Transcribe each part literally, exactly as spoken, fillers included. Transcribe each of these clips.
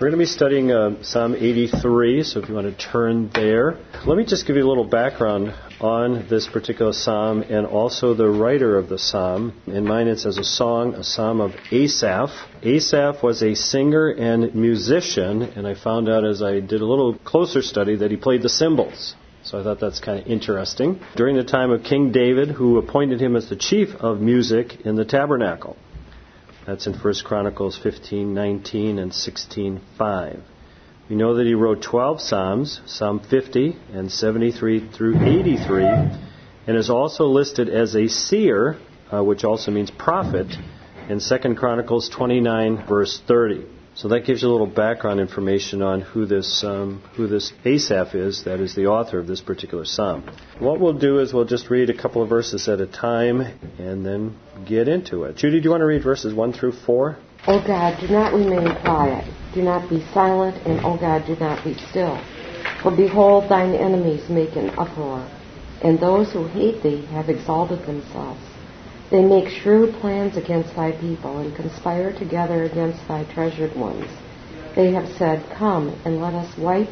We're going to be studying uh, Psalm eighty-three, so if you want to turn there. Let me just give you a little background on this particular psalm and also the writer of the psalm. In mine it says a song, a psalm of Asaph. Asaph was a singer and musician, and I found out as I did a little closer study that he played the cymbals. So I thought that's kind of interesting. During the time of King David, who appointed him as the chief of music in the tabernacle. That's in First Chronicles fifteen nineteen and sixteen five. We know that he wrote twelve psalms, Psalm fifty and seventy-three through eighty-three, and is also listed as a seer, uh, which also means prophet, in Second Chronicles twenty-nine, verse thirty. So that gives you a little background information on who this um, who this Asaph is, that is the author of this particular psalm. What we'll do is we'll just read a couple of verses at a time and then get into it. Judy, do you want to read verses one through four? O God, do not remain quiet. Do not be silent, and O God, do not be still. For behold, thine enemies make an uproar, and those who hate thee have exalted themselves. They make shrewd plans against thy people and conspire together against thy treasured ones. They have said, Come and let us wipe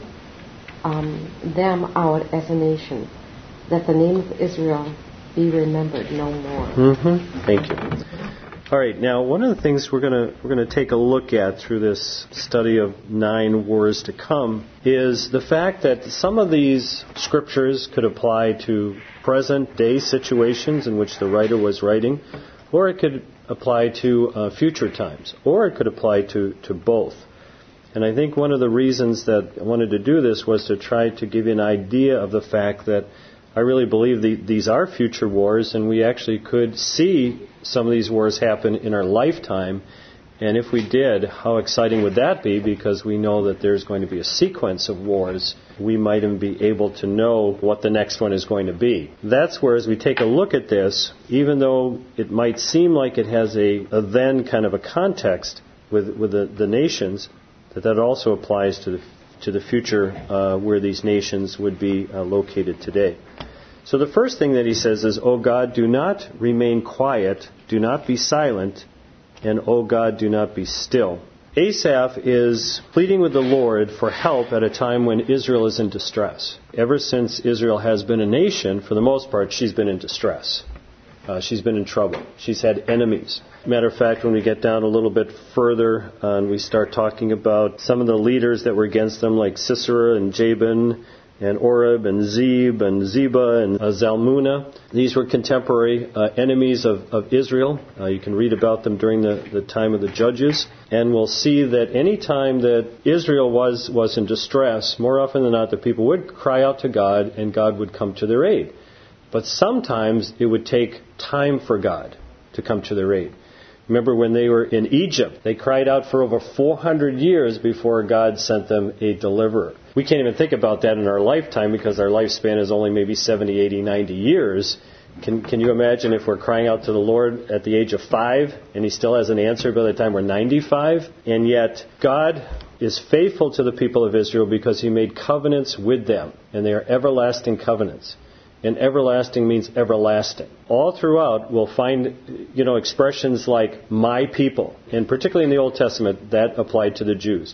um, them out as a nation, that the name of Israel be remembered no more. Mm-hmm. Thank you. All right. Now, one of the things we're going to we're going to take a look at through this study of nine wars to come is the fact that some of these scriptures could apply to present-day situations in which the writer was writing, or it could apply to uh, future times, or it could apply to, to both. And I think one of the reasons that I wanted to do this was to try to give you an idea of the fact that I really believe the, these are future wars, and we actually could see some of these wars happen in our lifetime. And if we did, how exciting would that be? Because we know that there's going to be a sequence of wars. We might even be able to know what the next one is going to be. That's where, as we take a look at this, even though it might seem like it has a, a then kind of a context with, with the, the nations, that that also applies to the, to the future uh, where these nations would be uh, located today. So the first thing that he says is, O God, do not remain quiet, do not be silent, and O God, do not be still. Asaph is pleading with the Lord for help at a time when Israel is in distress. Ever since Israel has been a nation, for the most part, she's been in distress. Uh, she's been in trouble. She's had enemies. Matter of fact, when we get down a little bit further uh, and we start talking about some of the leaders that were against them, like Sisera and Jabin, and Oreb, and Zeb, and Zeba, and uh, Zalmunna. These were contemporary uh, enemies of, of Israel. Uh, you can read about them during the, the time of the Judges. And we'll see that any time that Israel was, was in distress, more often than not, the people would cry out to God, and God would come to their aid. But sometimes it would take time for God to come to their aid. Remember when they were in Egypt, they cried out for over four hundred years before God sent them a deliverer. We can't even think about that in our lifetime because our lifespan is only maybe seventy, eighty, ninety years. Can, can you imagine if we're crying out to the Lord at the age of five and He still hasn't answered by the time we're ninety-five? And yet God is faithful to the people of Israel because He made covenants with them, and they are everlasting covenants. And everlasting means everlasting. All throughout, we'll find, you know, expressions like my people, and particularly in the Old Testament, that applied to the Jews.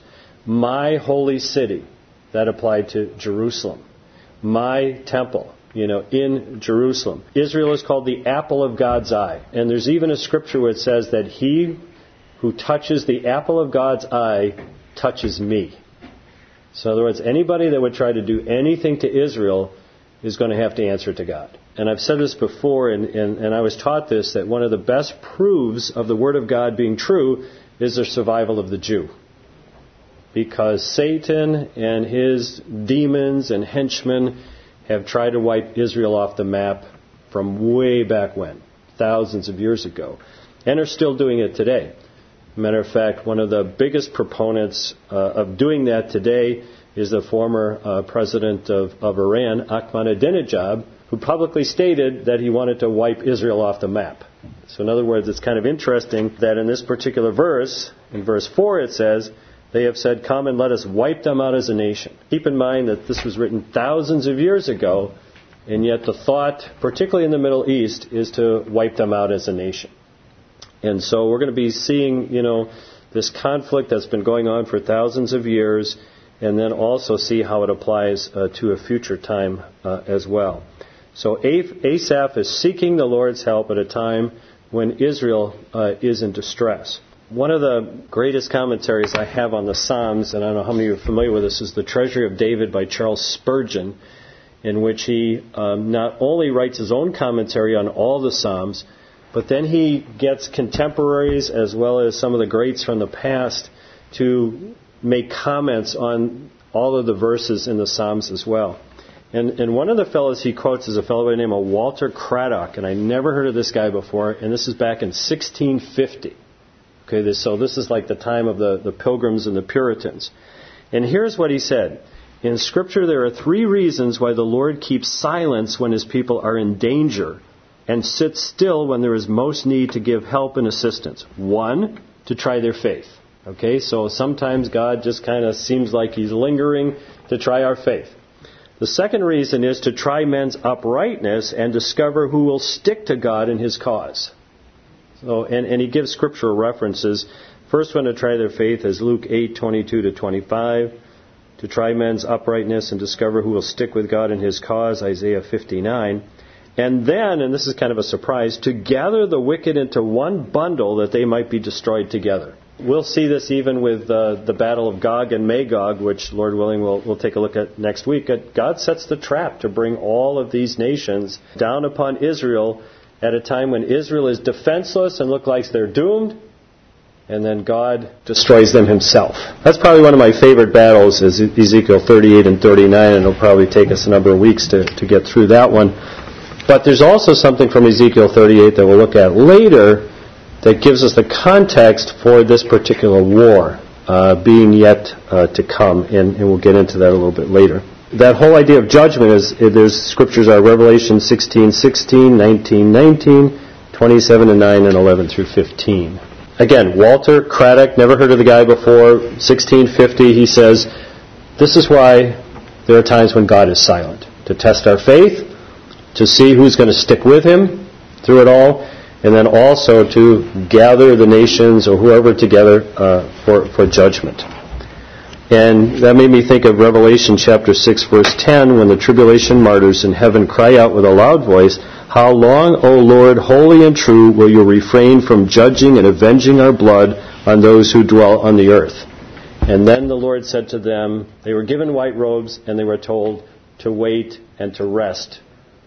My holy city, that applied to Jerusalem. My temple, you know, in Jerusalem. Israel is called the apple of God's eye. And there's even a scripture where it says that he who touches the apple of God's eye touches me. So in other words, anybody that would try to do anything to Israel is going to have to answer to God. And I've said this before, and, and, and I was taught this, that one of the best proofs of the Word of God being true is the survival of the Jew. Because Satan and his demons and henchmen have tried to wipe Israel off the map from way back when, thousands of years ago, and are still doing it today. Matter of fact, one of the biggest proponents uh, of doing that today is the former uh, president of, of Iran, Ahmadinejad, who publicly stated that he wanted to wipe Israel off the map. So in other words, it's kind of interesting that in this particular verse, in verse four it says, they have said, come and let us wipe them out as a nation. Keep in mind that this was written thousands of years ago, and yet the thought, particularly in the Middle East, is to wipe them out as a nation. And so we're going to be seeing, you know, this conflict that's been going on for thousands of years, and then also see how it applies uh, to a future time uh, as well. So Asaph is seeking the Lord's help at a time when Israel uh, is in distress. One of the greatest commentaries I have on the Psalms, and I don't know how many of you are familiar with this, is The Treasury of David by Charles Spurgeon, in which he um, not only writes his own commentary on all the Psalms, but then he gets contemporaries as well as some of the greats from the past to make comments on all of the verses in the Psalms as well. And, and one of the fellows he quotes is a fellow by the name of Walter Craddock, and I never heard of this guy before, and this is back in sixteen fifty. Okay, this, so this is like the time of the, the Pilgrims and the Puritans. And here's what he said. In Scripture there are three reasons why the Lord keeps silence when His people are in danger and sits still when there is most need to give help and assistance. One, to try their faith. Okay, so sometimes God just kind of seems like He's lingering to try our faith. The second reason is to try men's uprightness and discover who will stick to God in His cause. So, and, and he gives scriptural references. First one to try their faith is Luke eight, twenty-two to twenty-five. To try men's uprightness and discover who will stick with God in His cause, Isaiah fifty-nine. And then, and this is kind of a surprise, to gather the wicked into one bundle that they might be destroyed together. We'll see this even with uh, the battle of Gog and Magog, which, Lord willing, we'll, we'll take a look at next week. God sets the trap to bring all of these nations down upon Israel at a time when Israel is defenseless and look like they're doomed, and then God destroys them Himself. That's probably one of my favorite battles, is Ezekiel thirty-eight and thirty-nine, and it'll probably take us a number of weeks to, to get through that one. But there's also something from Ezekiel thirty-eight that we'll look at later that gives us the context for this particular war uh, being yet uh, to come, and, and we'll get into that a little bit later. That whole idea of judgment is, there's scriptures are Revelation sixteen sixteen, nineteen nineteen, twenty-seven and nine, and eleven through fifteen. Again, Walter Craddock, never heard of the guy before, sixteen fifty, he says, this is why there are times when God is silent. To test our faith, to see who's going to stick with Him through it all, and then also to gather the nations or whoever together uh, for, for judgment. And that made me think of Revelation chapter six, verse ten, when the tribulation martyrs in heaven cry out with a loud voice, "How long, O Lord, holy and true, will you refrain from judging and avenging our blood on those who dwell on the earth?" And then the Lord said to them, they were given white robes, and they were told to wait and to rest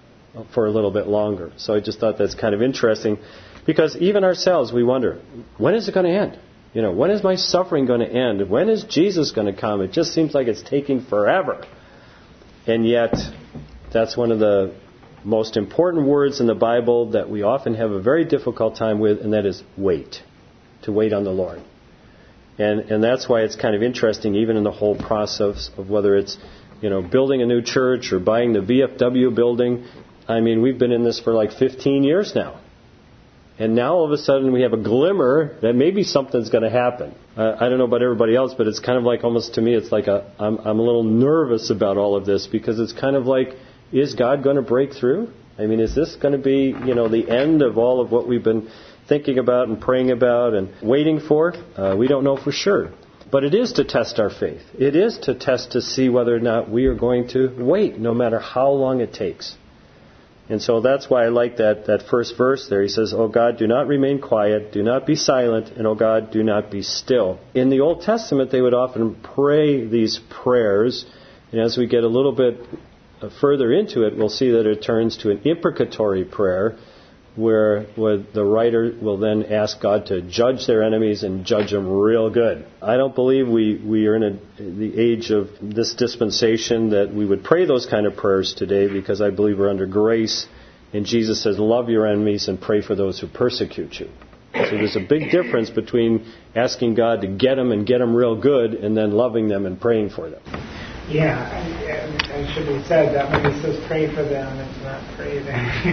for a little bit longer. So I just thought that's kind of interesting, because even ourselves, we wonder, when is it going to end? You know, when is my suffering going to end? When is Jesus going to come? It just seems like it's taking forever. And yet, that's one of the most important words in the Bible that we often have a very difficult time with, and that is wait. To wait on the Lord. And and that's why it's kind of interesting, even in the whole process of whether it's, you know, building a new church or buying the V F W building. I mean, we've been in this for like fifteen years now. And now all of a sudden we have a glimmer that maybe something's going to happen. Uh, I don't know about everybody else, but it's kind of like, almost to me, it's like a, I'm, I'm a little nervous about all of this, because it's kind of like, is God going to break through? I mean, is this going to be, you know, the end of all of what we've been thinking about and praying about and waiting for? Uh, we don't know for sure. But it is to test our faith. It is to test to see whether or not we are going to wait, no matter how long it takes. And so that's why I like that, that first verse there. He says, "O God, do not remain quiet, do not be silent, and O God, do not be still." In the Old Testament, they would often pray these prayers. And as we get a little bit further into it, we'll see that it turns to an imprecatory prayer, where, where the writer will then ask God to judge their enemies and judge them real good. I don't believe we, we are in a, the age of this dispensation that we would pray those kind of prayers today, because I believe we're under grace. And Jesus says, love your enemies and pray for those who persecute you. So there's a big difference between asking God to get them and get them real good, and then loving them and praying for them. Yeah, and, and should be said that when he says pray for them, it's not pray them.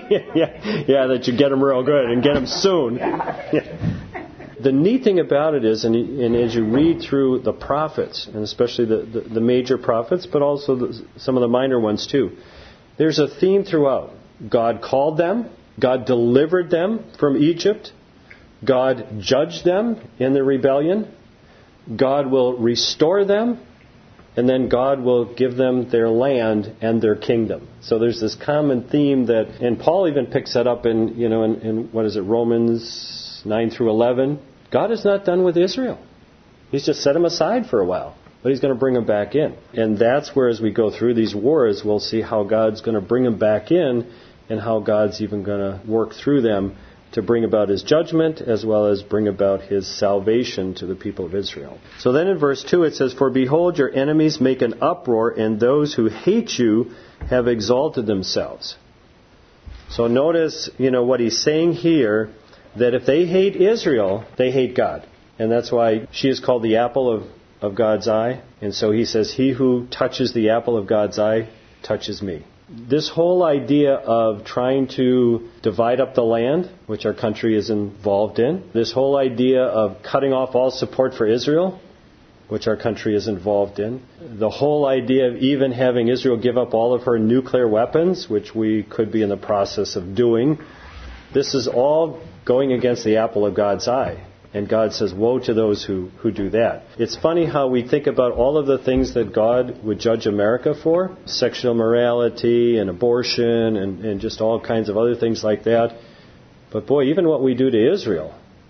yeah, yeah, that you get them real good and get them soon. Yeah. The neat thing about it is, and, and as you read through the prophets, and especially the, the, the major prophets, but also the, some of the minor ones too, there's a theme throughout. God called them. God delivered them from Egypt. God judge them in their rebellion. God will restore them. And then God will give them their land and their kingdom. So there's this common theme that, and Paul even picks that up in, you know, in, in what is it, Romans nine through eleven. God is not done with Israel. He's just set them aside for a while. But He's going to bring them back in. And that's where, as we go through these wars, we'll see how God's going to bring them back in and how God's even going to work through them to bring about His judgment as well as bring about His salvation to the people of Israel. So then in verse two it says, "For behold, your enemies make an uproar, and those who hate you have exalted themselves." So notice, you know, what he's saying here, that if they hate Israel, they hate God. And that's why she is called the apple of, of God's eye. And so he says, "He who touches the apple of God's eye touches me." This whole idea of trying to divide up the land, which our country is involved in, this whole idea of cutting off all support for Israel, which our country is involved in, the whole idea of even having Israel give up all of her nuclear weapons, which we could be in the process of doing, this is all going against the apple of God's eye. And God says, woe to those who, who do that. It's funny how we think about all of the things that God would judge America for, sexual immorality and abortion and, and just all kinds of other things like that. But boy, even what we do to Israel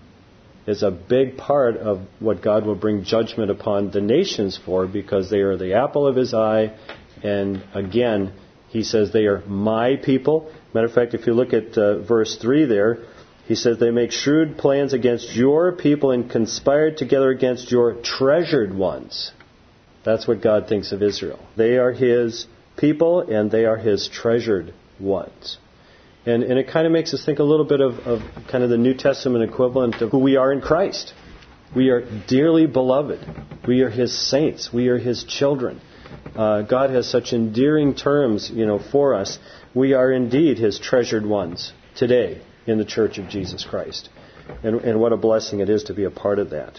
is a big part of what God will bring judgment upon the nations for, because they are the apple of His eye. And again, He says they are my people. Matter of fact, if you look at uh, verse three there, He says, "They make shrewd plans against your people and conspire together against your treasured ones." That's what God thinks of Israel. They are His people and they are His treasured ones. And, and it kind of makes us think a little bit of, of kind of the New Testament equivalent of who we are in Christ. We are dearly beloved. We are His saints. We are His children. Uh, God has such endearing terms, you know, for us. We are indeed His treasured ones today in the Church of Jesus Christ. And, and what a blessing it is to be a part of that.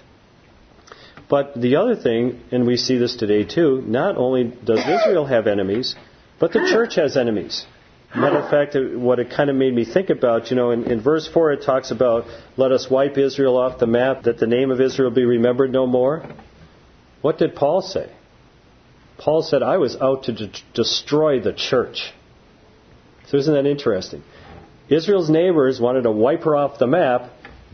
But the other thing, and we see this today too, not only does Israel have enemies, but the church has enemies. Matter of fact, what it kind of made me think about, you know, in, in verse four it talks about, "Let us wipe Israel off the map, that the name of Israel be remembered no more." What did Paul say? Paul said, "I was out to de- destroy the church." So isn't that interesting? Israel's neighbors wanted to wipe her off the map.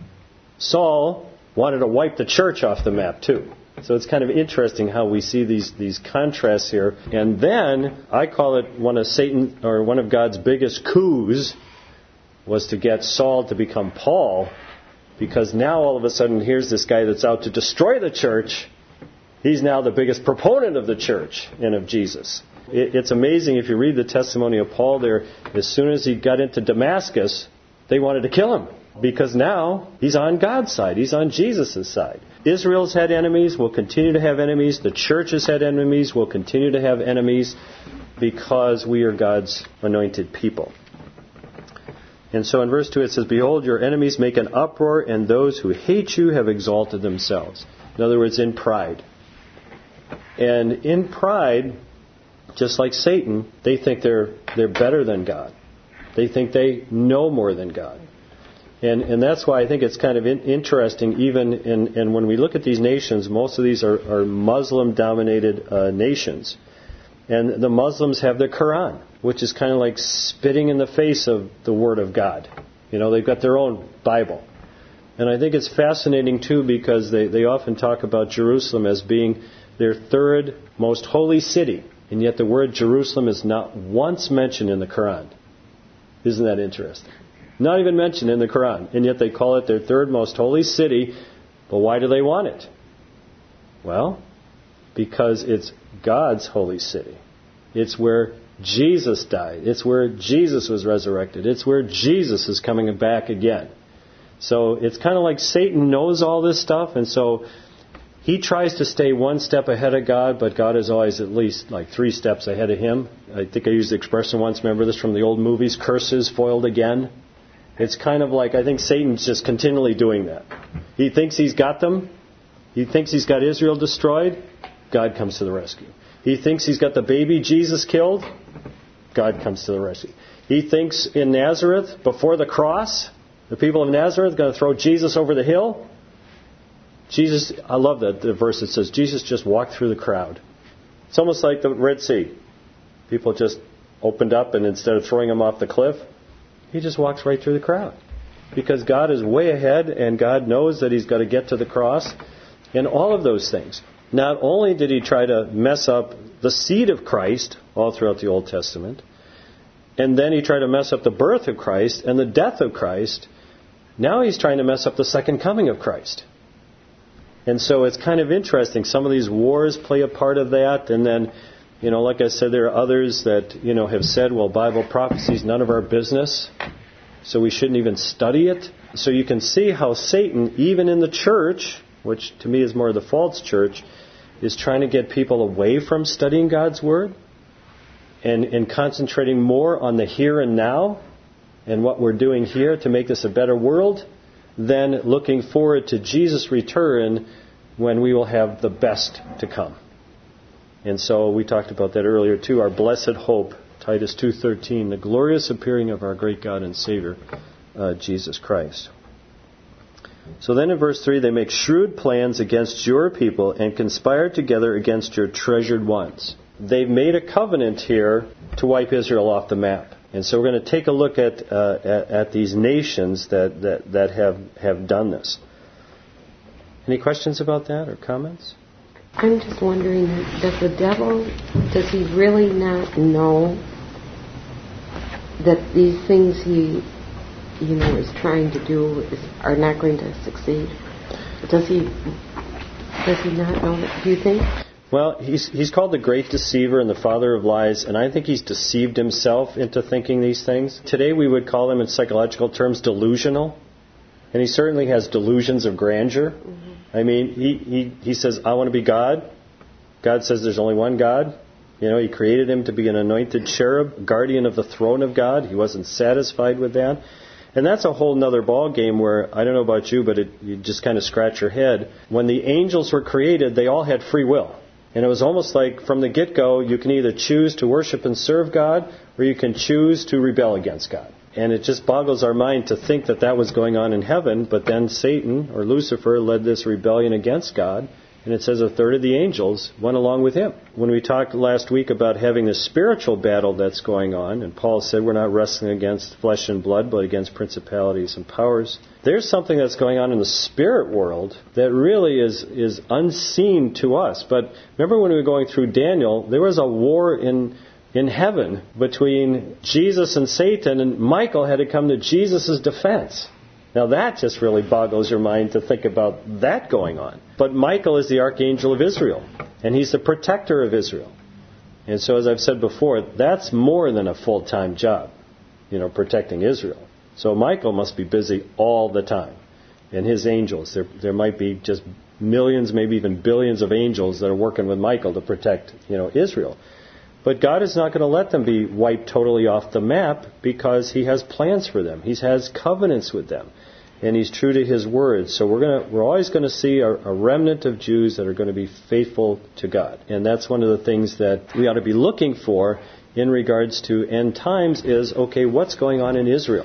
Saul wanted to wipe the church off the map too. So it's kind of interesting how we see these, these contrasts here. And then, I call it one of Satan, or one of God's biggest coups, was to get Saul to become Paul. Because now all of a sudden, here's this guy that's out to destroy the church. He's now the biggest proponent of the church and of Jesus. It's amazing if you read the testimony of Paul there. As soon as he got into Damascus, they wanted to kill him, because now he's on God's side. He's on Jesus' side. Israel's had enemies, will continue to have enemies. The church has had enemies, will continue to have enemies, because we are God's anointed people. And so in verse two it says, "Behold, your enemies make an uproar, and those who hate you have exalted themselves." In other words, in pride. And in pride, just like Satan, they think they're they're better than God. They think they know more than God. And and that's why I think it's kind of in, interesting, even in, in when we look at these nations, most of these are, are Muslim-dominated uh, nations. And the Muslims have the Quran, which is kind of like spitting in the face of the Word of God. You know, they've got their own Bible. And I think it's fascinating, too, because they, they often talk about Jerusalem as being their third most holy city. And yet the word Jerusalem is not once mentioned in the Quran. Isn't that interesting? Not even mentioned in the Quran. And yet they call it their third most holy city. But why do they want it? Well, because it's God's holy city. It's where Jesus died. It's where Jesus was resurrected. It's where Jesus is coming back again. So it's kind of like Satan knows all this stuff, and so he tries to stay one step ahead of God, but God is always at least like three steps ahead of him. I think I used the expression once, remember this from the old movies, curses foiled again. It's kind of like, I think Satan's just continually doing that. He thinks he's got them. He thinks he's got Israel destroyed. God comes to the rescue. He thinks he's got the baby Jesus killed. God comes to the rescue. He thinks in Nazareth, before the cross, The people of Nazareth going to throw Jesus over the hill? Jesus, I love that the verse that says Jesus just walked through the crowd. It's almost like the Red Sea. People just opened up, and instead of throwing him off the cliff, he just walks right through the crowd. Because God is way ahead, and God knows that he's got to get to the cross, and all of those things. Not only did he try to mess up the seed of Christ all throughout the Old Testament, and then he tried to mess up the birth of Christ and the death of Christ, now he's trying to mess up the second coming of Christ. And so it's kind of interesting. Some of these wars play a part of that. And then, you know, like I said, there are others that, you know, have said, well, Bible prophecy is none of our business, so we shouldn't even study it. So you can see how Satan, even in the church, which to me is more the false church, is trying to get people away from studying God's Word and, and concentrating more on the here and now and what we're doing here to make this a better world, then looking forward to Jesus' return when we will have the best to come. And so we talked about that earlier too. Our blessed hope, Titus two thirteen, the glorious appearing of our great God and Savior, uh, Jesus Christ. So then in verse three, they make shrewd plans against your people and conspire together against your treasured ones. They've made a covenant here to wipe Israel off the map. And so we're going to take a look at uh, at, at these nations that, that, that have, have done this. Any questions about that or comments? I'm just wondering, does the devil, does he really not know that these things he, you know, is trying to do is, are not going to succeed? Does he, does he not know that, do you think? Well, he's he's called the great deceiver and the father of lies, and I think he's deceived himself into thinking these things. Today we would call him in psychological terms delusional, and he certainly has delusions of grandeur. Mm-hmm. I mean, he, he, he says, I want to be God. God says there's only one God. You know, he created him to be an anointed cherub, guardian of the throne of God. He wasn't satisfied with that. And that's a whole other ball game where, I don't know about you, but it, you just kind of scratch your head. When the angels were created, they all had free will. And it was almost like from the get-go, you can either choose to worship and serve God, or you can choose to rebel against God. And it just boggles our mind to think that that was going on in heaven, but then Satan, or Lucifer, led this rebellion against God. And it says a third of the angels went along with him. When we talked last week about having the spiritual battle that's going on, and Paul said we're not wrestling against flesh and blood, but against principalities and powers, there's something that's going on in the spirit world that really is, is unseen to us. But remember when we were going through Daniel, there was a war in in heaven between Jesus and Satan, and Michael had to come to Jesus' defense. Now that just really boggles your mind to think about that going on. But Michael is the archangel of Israel, and he's the protector of Israel. And so as I've said before, that's more than a full-time job, you know, protecting Israel. So Michael must be busy all the time. And his angels, there there might be just millions, maybe even billions of angels that are working with Michael to protect, you know, Israel. But God is not going to let them be wiped totally off the map because he has plans for them. He has covenants with them. And he's true to his word. So we're going to, we're always going to see a, a remnant of Jews that are going to be faithful to God. And that's one of the things that we ought to be looking for in regards to end times is, okay, what's going on in Israel?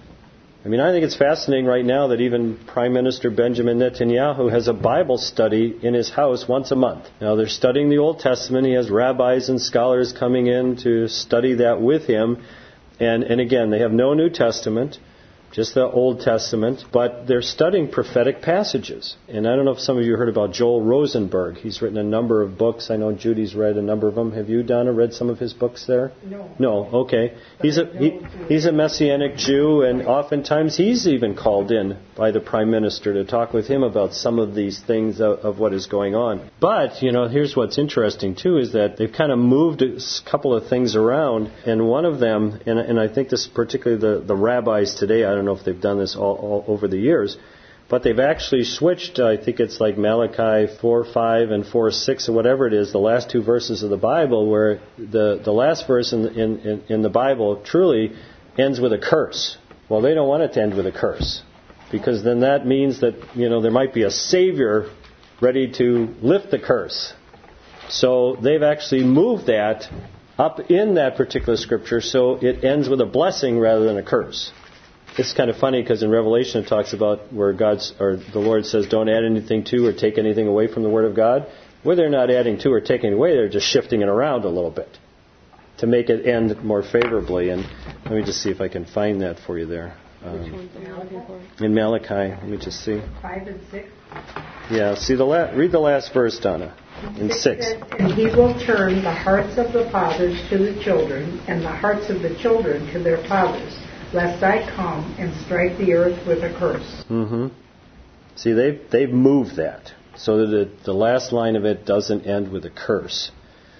I mean, I think it's fascinating right now that even Prime Minister Benjamin Netanyahu has a Bible study in his house once a month. Now, they're studying the Old Testament. He has rabbis and scholars coming in to study that with him. And, and again, they have no New Testament, just the Old Testament, but they're studying prophetic passages. And I don't know if some of you heard about Joel Rosenberg. He's written a number of books. I know Judy's read a number of them. Have you, Donna, read some of his books there? No. No, okay. He's a he, he's a Messianic Jew, and oftentimes he's even called in by the Prime Minister to talk with him about some of these things of, of what is going on. But, you know, here's what's interesting, too, is that they've kind of moved a couple of things around, and one of them, and, and I think this is particularly the, the rabbis today, I don't know if they've done this all, all over the years, but they've actually switched, I think it's like Malachi four five and four six or whatever it is, the last two verses of the Bible, where the, the last verse in, in, in the Bible truly ends with a curse. Well, they don't want it to end with a curse, because then that means that, you know, there might be a Savior ready to lift the curse. So they've actually moved that up in that particular scripture so it ends with a blessing rather than a curse. it's kind of funny because in Revelation it talks about where God's or the Lord says, "Don't add anything to or take anything away from the Word of God." Where they're not adding to or taking away, they're just shifting it around a little bit to make it end more favorably. And let me just see if I can find that for you there. Um, in Malachi, let me just see. Five and six. Yeah, see the la- read the last verse, Donna. In six. And he will turn the hearts of the fathers to the children, and the hearts of the children to their fathers, lest I come and strike the earth with a curse. Mm-hmm. See, they've they've moved that so that the, the last line of it doesn't end with a curse.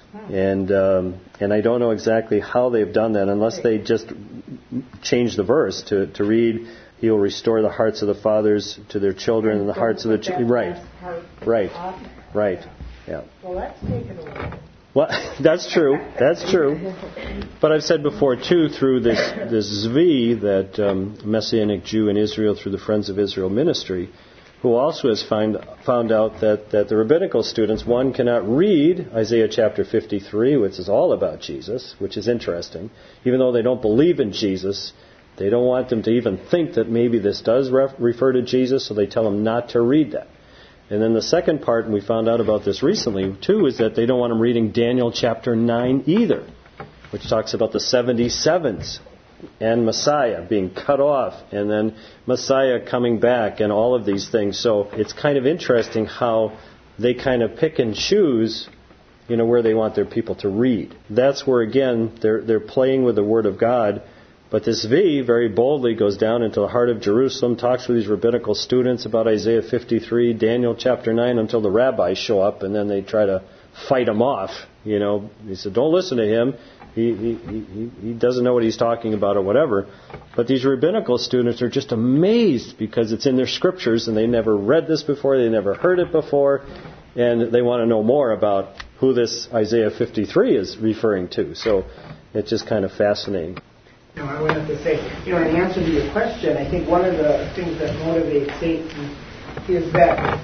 And um, and I don't know exactly how they've done that, unless they just change the verse to, to read, "He will restore the hearts of the fathers to their children, and the hearts of the children." Right, right, right. Yeah. Well, let's take it away. Well, that's true. That's true. But I've said before too, through this this Zvi, that um, Messianic Jew in Israel, through the Friends of Israel ministry, who also has find, found out that, that the rabbinical students, one, cannot read Isaiah chapter fifty-three, which is all about Jesus, which is interesting. Even though they don't believe in Jesus, they don't want them to even think that maybe this does ref, refer to Jesus, so they tell them not to read that. And then the second part, and we found out about this recently too, is that they don't want them reading Daniel chapter nine either, which talks about the seventy-sevens. And Messiah being cut off, and then Messiah coming back, and all of these things. So it's kind of interesting how they kind of pick and choose, you know, where they want their people to read. That's where, again, they're they're playing with the Word of God. But this V very boldly goes down into the heart of Jerusalem, talks with these rabbinical students about Isaiah fifty-three, Daniel chapter nine, until the rabbis show up, and then they try to fight him off. You know, he said, "Don't listen to him. He, he, he, he doesn't know what he's talking about," or whatever. But these rabbinical students are just amazed because it's in their scriptures and they never read this before, they never heard it before, and they want to know more about who this Isaiah fifty-three is referring to. So it's just kind of fascinating. You know, I wanted to say, you know, in answer to your question, I think one of the things that motivates Satan is that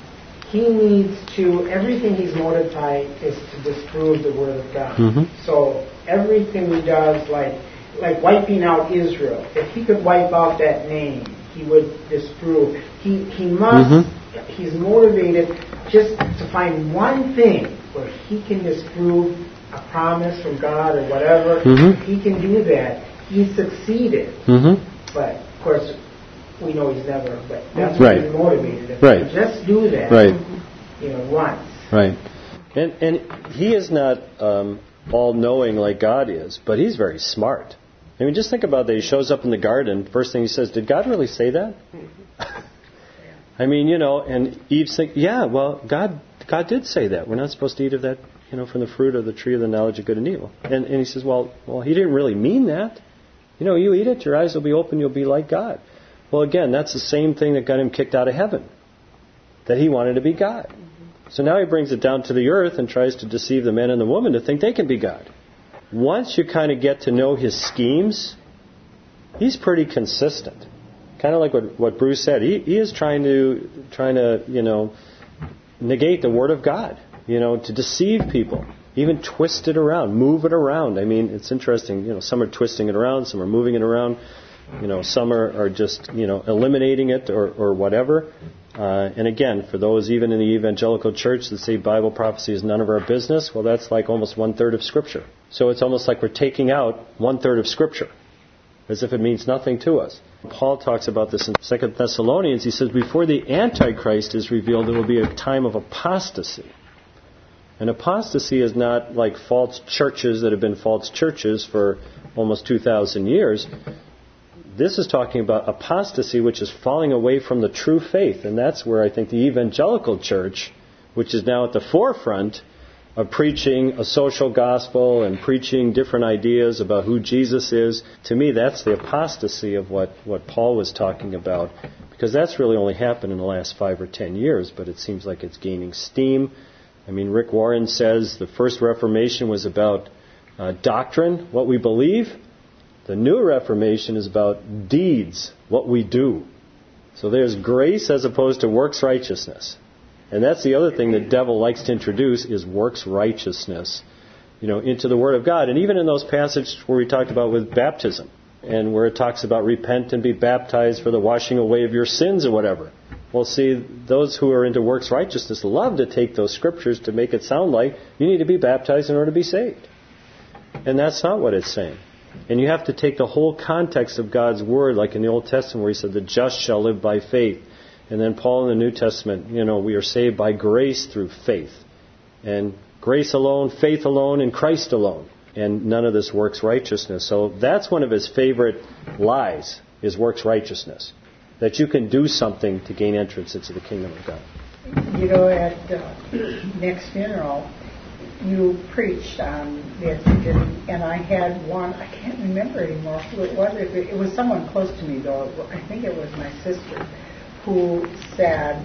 he needs to, everything he's motivated by is to disprove the Word of God. Mm-hmm. So everything he does, like like wiping out Israel, if he could wipe out that name, he would disprove. He he must, mm-hmm. he's motivated just to find one thing where he can disprove a promise from God or whatever. Mm-hmm. If he can do that, he succeeded. Mm-hmm. But, of course, we know he's never, but that's what right. he's motivated. If right. he just do that, right. you know, once. Right. And and he is not um, all-knowing like God is, but he's very smart. I mean, just think about that. He shows up in the garden. First thing he says, did God really say that? I mean, you know, and Eve's thinking, yeah, well, God God did say that. We're not supposed to eat of that, you know, from the fruit of the tree of the knowledge of good and evil. And, and he says, well, well, he didn't really mean that. You know, you eat it, your eyes will be open, you'll be like God. Well, again, that's the same thing that got him kicked out of heaven, that he wanted to be God. Mm-hmm. So now he brings it down to the earth and tries to deceive the man and the woman to think they can be God. Once you kind of get to know his schemes, he's pretty consistent. Kind of like what, what Bruce said. He, he is trying to, trying to, you know, negate the Word of God, you know, to deceive people. Even twist it around, move it around. I mean, it's interesting. You know, some are twisting it around, some are moving it around. You know, some are, are just, you know, eliminating it or, or whatever. Uh, and again, for those even in the evangelical church that say Bible prophecy is none of our business, well, that's like almost one-third of Scripture. So it's almost like we're taking out one-third of Scripture, as if it means nothing to us. Paul talks about this in Second Thessalonians. He says, before the Antichrist is revealed, there will be a time of apostasy. And apostasy is not like false churches that have been false churches for almost two thousand years. This is talking about apostasy, which is falling away from the true faith. And that's where I think the evangelical church, which is now at the forefront of preaching a social gospel and preaching different ideas about who Jesus is, to me that's the apostasy of what, what Paul was talking about. Because that's really only happened in the last five or ten years, but it seems like it's gaining steam. I mean, Rick Warren says the first Reformation was about uh, doctrine, what we believe. The new Reformation is about deeds, what we do. So there's grace as opposed to works righteousness. And that's the other thing the devil likes to introduce is works righteousness, you know, into the Word of God. And even in those passages where we talked about with baptism, and where it talks about repent and be baptized for the washing away of your sins or whatever. Well, see, those who are into works righteousness love to take those scriptures to make it sound like you need to be baptized in order to be saved. And that's not what it's saying. And you have to take the whole context of God's Word, like in the Old Testament where He said, the just shall live by faith. And then Paul in the New Testament, you know, we are saved by grace through faith. And grace alone, faith alone, and Christ alone. And none of this works righteousness. So that's one of his favorite lies, is works righteousness. That you can do something to gain entrance into the kingdom of God. You know, at uh, Nick's funeral, you preached on this, and I had one, I can't remember anymore who it was. It, it was someone close to me, though. I think it was my sister, who said,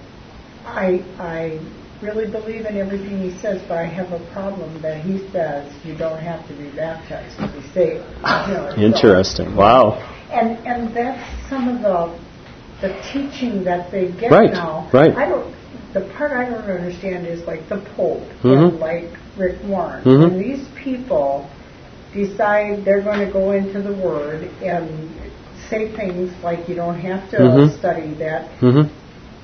I, I really believe in everything he says, but I have a problem that he says you don't have to be baptized to be saved. You know, Interesting. So, wow. And and that's some of the the teaching that they get right. now. Right. I don't. The part I don't understand is like the Pope mm-hmm. and like Rick Warren. Mm-hmm. When these people decide they're going to go into the Word and say things like you don't have to mm-hmm. study that. Mm-hmm.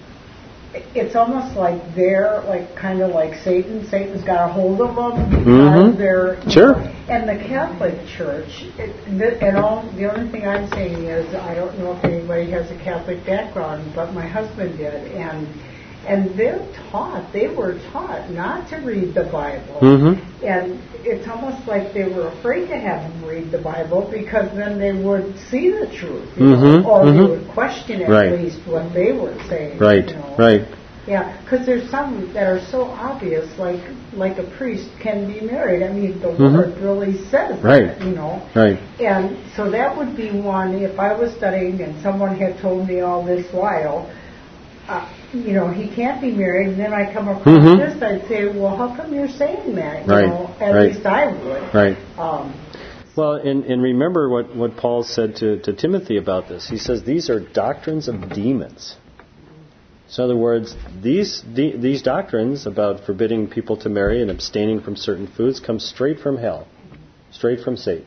It's almost like they're like kind of like Satan. Satan's got a hold of them because mm-hmm. they're sure. Know, and the Catholic Church. It, and all the only thing I'm saying is I don't know if anybody has a Catholic background, but my husband did, and and they're taught. They were taught not to read the Bible, mm-hmm. and it's almost like they were afraid to have them read the Bible because then they would see the truth, you mm-hmm. know, or mm-hmm. they would question at right. least what they were saying. Right, you know. right. Yeah, because there's some that are so obvious, like like a priest can be married. I mean, the mm-hmm. Word really says right. that, you know. Right. And so that would be one, if I was studying and someone had told me all this while, uh, you know, he can't be married, and then I come across mm-hmm. this, I'd say, well, how come you're saying that? You right. know, at right. least I would. Right. Um, well, and, and remember what, what Paul said to, to Timothy about this. He says, these are doctrines of demons. So in other words, these the, these doctrines about forbidding people to marry and abstaining from certain foods come straight from hell, straight from Satan.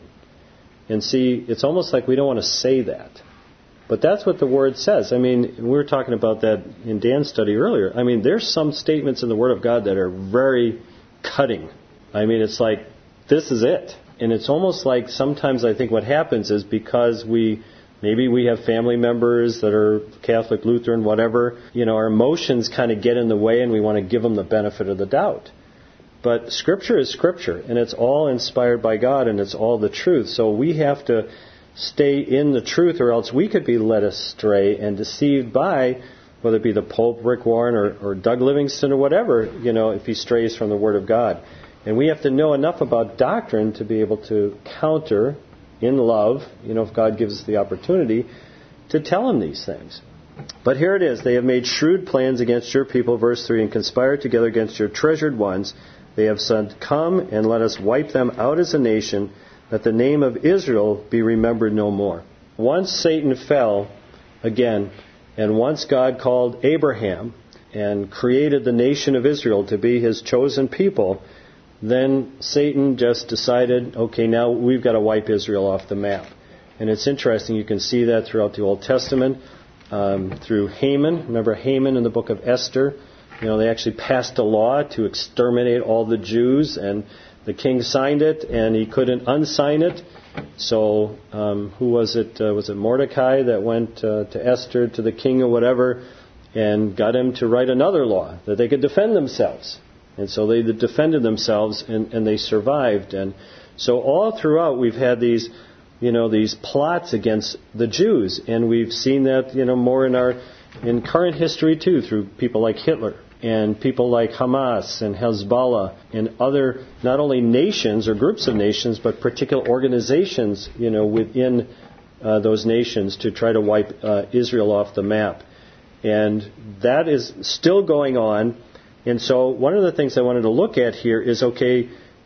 And see, it's almost like we don't want to say that. But that's what the Word says. I mean, we were talking about that in Dan's study earlier. I mean, there's some statements in the Word of God that are very cutting. I mean, it's like, this is it. And it's almost like sometimes I think what happens is because we... Maybe we have family members that are Catholic, Lutheran, whatever. You know, our emotions kind of get in the way and we want to give them the benefit of the doubt. But Scripture is Scripture, and it's all inspired by God, and it's all the truth. So we have to stay in the truth, or else we could be led astray and deceived by, whether it be the Pope, Rick Warren, or, or Doug Livingston, or whatever, you know, if he strays from the Word of God. And we have to know enough about doctrine to be able to counter in love, you know, if God gives us the opportunity, to tell him these things. But here it is. They have made shrewd plans against your people, verse three, and conspired together against your treasured ones. They have said, come and let us wipe them out as a nation, that the name of Israel be remembered no more. Once Satan fell, again, and once God called Abraham and created the nation of Israel to be his chosen people, then Satan just decided, okay, now we've got to wipe Israel off the map. And it's interesting, you can see that throughout the Old Testament, um, through Haman. Remember Haman in the book of Esther? You know, they actually passed a law to exterminate all the Jews, and the king signed it, and he couldn't unsign it. So um, who was it? Uh, was it Mordecai that went uh, to Esther, to the king or whatever, and got him to write another law that they could defend themselves. And so they defended themselves, and, and they survived. And so all throughout we've had these, you know, these plots against the Jews, and we've seen that, you know, more in our in current history too, through people like Hitler and people like Hamas and Hezbollah and other not only nations or groups of nations, but particular organizations, you know, within uh, those nations to try to wipe uh, Israel off the map. And that is still going on. And so one of the things I wanted to look at here is, okay,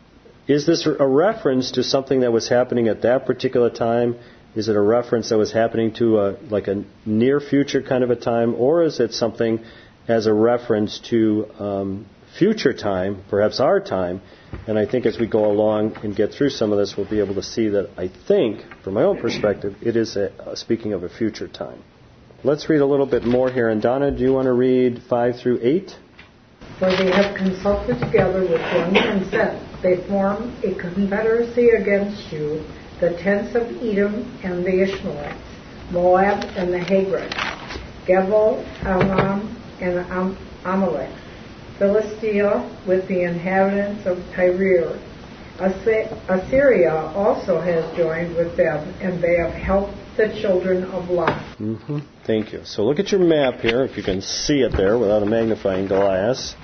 is this a reference to something that was happening at that particular time? Is it a reference that was happening to a, like a near future kind of a time? Or is it something as a reference to um, future time, perhaps our time. And I think as we go along and get through some of this, we'll be able to see that I think, from my own perspective, it is a, uh, speaking of a future time. Let's read a little bit more here. And Donna, do you want to read five through eight? For they have consulted together with one consent. They form a confederacy against you, the tents of Edom and the Ishmaelites, Moab and the Hagrites, Gebal, Ammon, and Am- Amalek, Philistia with the inhabitants of Tyre. Assyria also has joined with them, and they have helped the children of Lot. Mm-hmm. Thank you. So look at your map here, if you can see it there without a magnifying glass.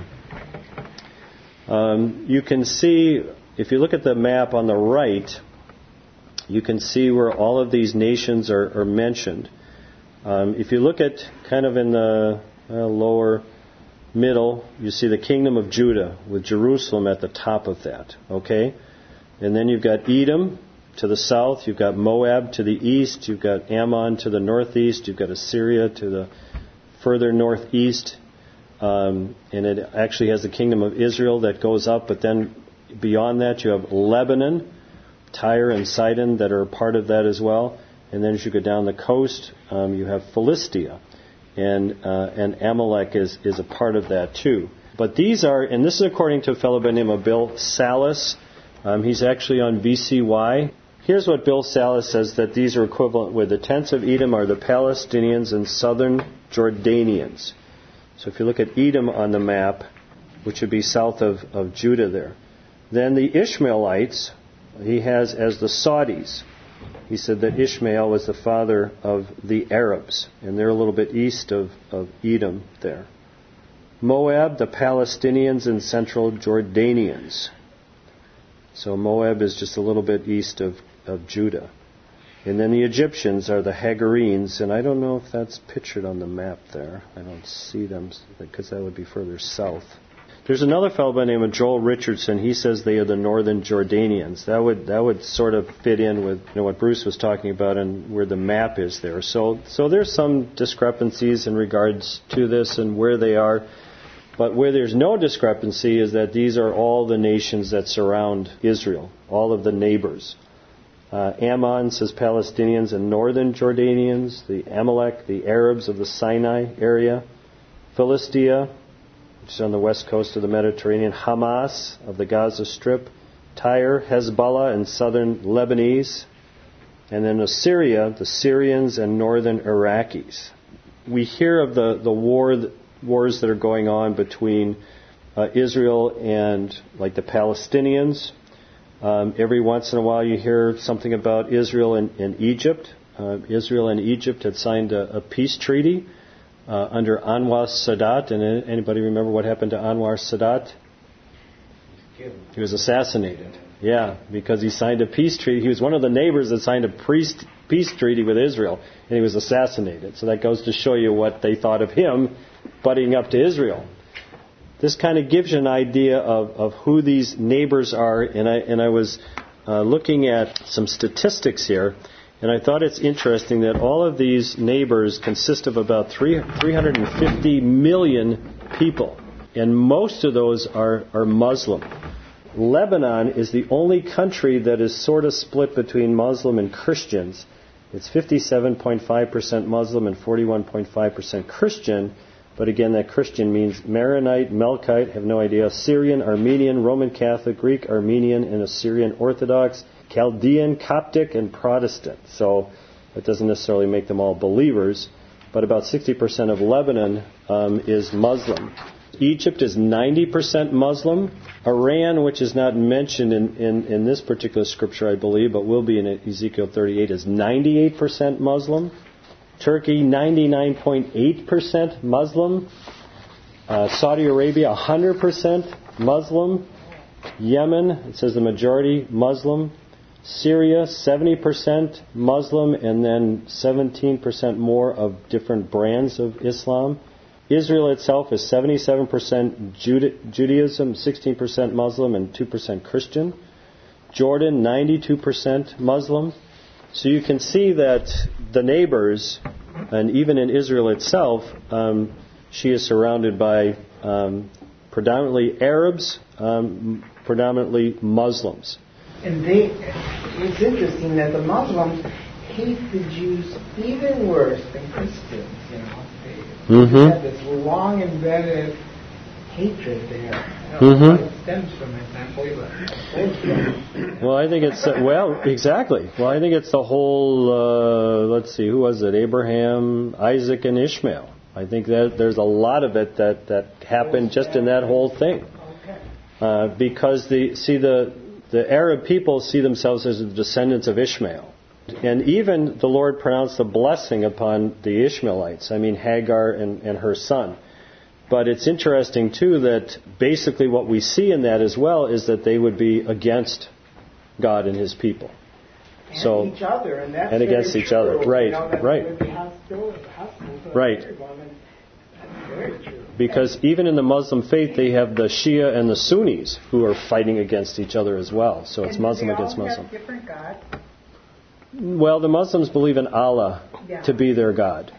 Um, you can see, if you look at the map on the right, you can see where all of these nations are, are mentioned. Um, if you look at kind of in the uh, lower middle, you see the kingdom of Judah with Jerusalem at the top of that. Okay? And then you've got Edom to the south, you've got Moab to the east, you've got Ammon to the northeast, you've got Assyria to the further northeast, um, and it actually has the kingdom of Israel that goes up, but then beyond that you have Lebanon, Tyre and Sidon that are part of that as well, and then as you go down the coast, um, you have Philistia, and uh, and Amalek is, is a part of that too. But these are, and this is according to a fellow by the name of Bill Salus. Um, he's actually on V C Y. Here's what Bill Salus says, that these are equivalent with. The tents of Edom are the Palestinians and southern Jordanians. So if you look at Edom on the map, which would be south of, of Judah there. Then the Ishmaelites, he has as the Saudis. He said that Ishmael was the father of the Arabs, and they're a little bit east of, of Edom there. Moab, the Palestinians and central Jordanians. So Moab is just a little bit east of, of Judah. And then the Egyptians are the Hagarenes, and I don't know if that's pictured on the map there. I don't see them, because that would be further south. There's another fellow by the name of Joel Richardson. He says they are the northern Jordanians. That would that would sort of fit in with, you know, what Bruce was talking about and where the map is there. So so there's some discrepancies in regards to this and where they are. But where there's no discrepancy is that these are all the nations that surround Israel, all of the neighbors. Uh, Ammon says Palestinians and northern Jordanians, the Amalek, the Arabs of the Sinai area, Philistia, which is on the west coast of the Mediterranean, Hamas of the Gaza Strip, Tyre, Hezbollah, and southern Lebanese, and then Assyria, the Syrians and northern Iraqis. We hear of the, the war, wars that are going on between uh, Israel and, like, the Palestinians. Um, every once in a while you hear something about Israel and, and Egypt. Uh, Israel and Egypt had signed a, a peace treaty uh, under Anwar Sadat. And anybody remember what happened to Anwar Sadat? He was assassinated. Yeah, because he signed a peace treaty. He was one of the neighbors that signed a priest, peace treaty with Israel, and he was assassinated. So that goes to show you what they thought of him buddying up to Israel. This kind of gives you an idea of, of who these neighbors are, and I and I was uh, looking at some statistics here, and I thought it's interesting that all of these neighbors consist of about three, three hundred fifty million people, and most of those are, are Muslim. Lebanon is the only country that is sort of split between Muslim and Christians. It's fifty-seven point five percent Muslim and forty-one point five percent Christian. But again, that Christian means Maronite, Melkite, have no idea, Syrian, Armenian, Roman Catholic, Greek, Armenian, and Assyrian Orthodox, Chaldean, Coptic, and Protestant. So that doesn't necessarily make them all believers, but about sixty percent of Lebanon um, is Muslim. Egypt is ninety percent Muslim. Iran, which is not mentioned in, in, in this particular scripture, I believe, but will be in Ezekiel thirty-eight, is ninety-eight percent Muslim. Turkey, ninety-nine point eight percent Muslim. Uh, Saudi Arabia, one hundred percent Muslim. Yemen, it says the majority Muslim. Syria, seventy percent Muslim, and then seventeen percent more of different brands of Islam. Israel itself is seventy-seven percent Juda- Judaism, sixteen percent Muslim, and two percent Christian. Jordan, ninety-two percent Muslim. So you can see that the neighbors, and even in Israel itself, um, she is surrounded by um, predominantly Arabs, um, predominantly Muslims. And they, it's interesting that the Muslims hate the Jews even worse than Christians, you know. They Mm-hmm. have this long embedded hatred there. I don't Mm-hmm. know what it stems from exactly, but thank you. Well, I think it's, uh, well, exactly. Well, I think it's the whole, uh, let's see, who was it? Abraham, Isaac, and Ishmael. I think that there's a lot of it that, that happened just in that whole thing. Uh, because the, see, the, the Arab people see themselves as the descendants of Ishmael. And even the Lord pronounced a blessing upon the Ishmaelites. I mean, Hagar and, and her son. But it's interesting, too, that basically what we see in that as well is that they would be against God and His people. And so, each other, and that's and against very each true. other. Right, You know, that right. they would be hostile, hostile to Right. everyone, and that's very true. Because even in the Muslim faith, they have the Shia and the Sunnis who are fighting against each other as well. So it's And do Muslim they all against Muslim. have different gods? Well, the Muslims believe in Allah Yeah. to be their God.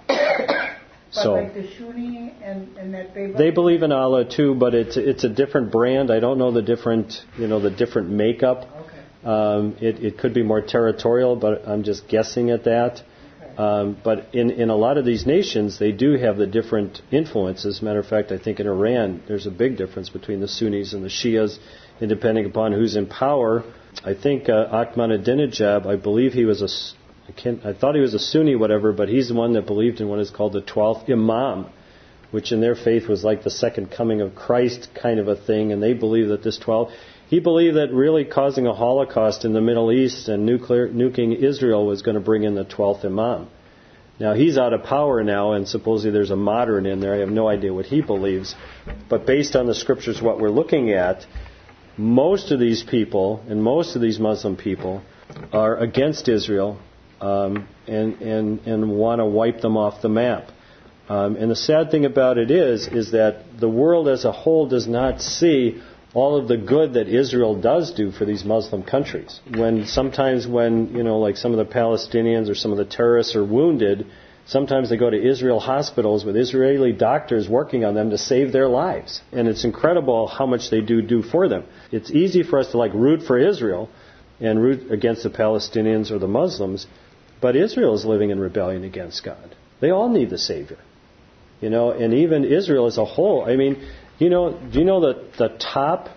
But So like the Sunni and, and that they they believe in Allah too, but it's it's a different brand. I don't know the different you know the different makeup. Okay. Um, it it could be more territorial, but I'm just guessing at that. Um, but in, in a lot of these nations, they do have the different influences. As a matter of fact, I think in Iran, there's a big difference between the Sunnis and the Shias, and depending upon who's in power. I think uh, Ahmadinejad, I believe he was a, I, can't, I thought he was a Sunni, whatever, but he's the one that believed in what is called the twelfth Imam, which in their faith was like the second coming of Christ kind of a thing, and they believe that this twelve, he believed that really causing a Holocaust in the Middle East and nuclear, nuking Israel was going to bring in the twelfth Imam. Now, he's out of power now, and supposedly there's a moderate in there. I have no idea what he believes. But based on the scriptures, what we're looking at, most of these people and most of these Muslim people are against Israel um, and, and, and want to wipe them off the map. Um, and the sad thing about it is, is that the world as a whole does not see all of the good that Israel does do for these Muslim countries. When sometimes when, you know, like some of the Palestinians or some of the terrorists are wounded, sometimes they go to Israel hospitals with Israeli doctors working on them to save their lives. And it's incredible how much they do do for them. It's easy for us to like root for Israel and root against the Palestinians or the Muslims, but Israel is living in rebellion against God. They all need the Savior. You know, and even Israel as a whole, I mean, you know, do you know that the top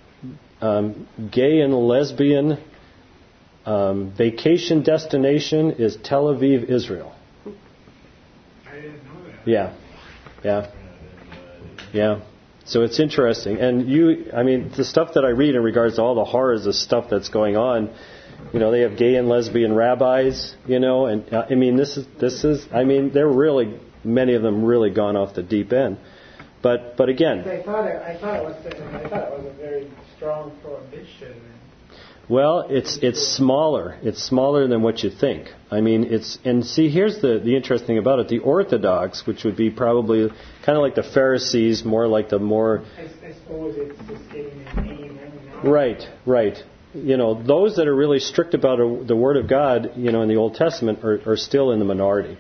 um, gay and lesbian um, vacation destination is Tel Aviv, Israel? I didn't know that. Yeah, yeah, yeah. So it's interesting. And you, I mean, the stuff that I read in regards to all the horrors of stuff that's going on, you know, they have gay and lesbian rabbis, you know, and uh, I mean, this is, this is, I mean, they're really, many of them really gone off the deep end. But but again, I thought it, I thought it was I thought it was a very strong prohibition. well, it's it's smaller. It's smaller than what you think. I mean, it's and see, here's the the interesting thing about it. The Orthodox, which would be probably kind of like the Pharisees, more like the more I, I suppose it's just getting a name every now. right, right. You know, those that are really strict about a, the Word of God, you know, in the Old Testament, are, are still in the minority.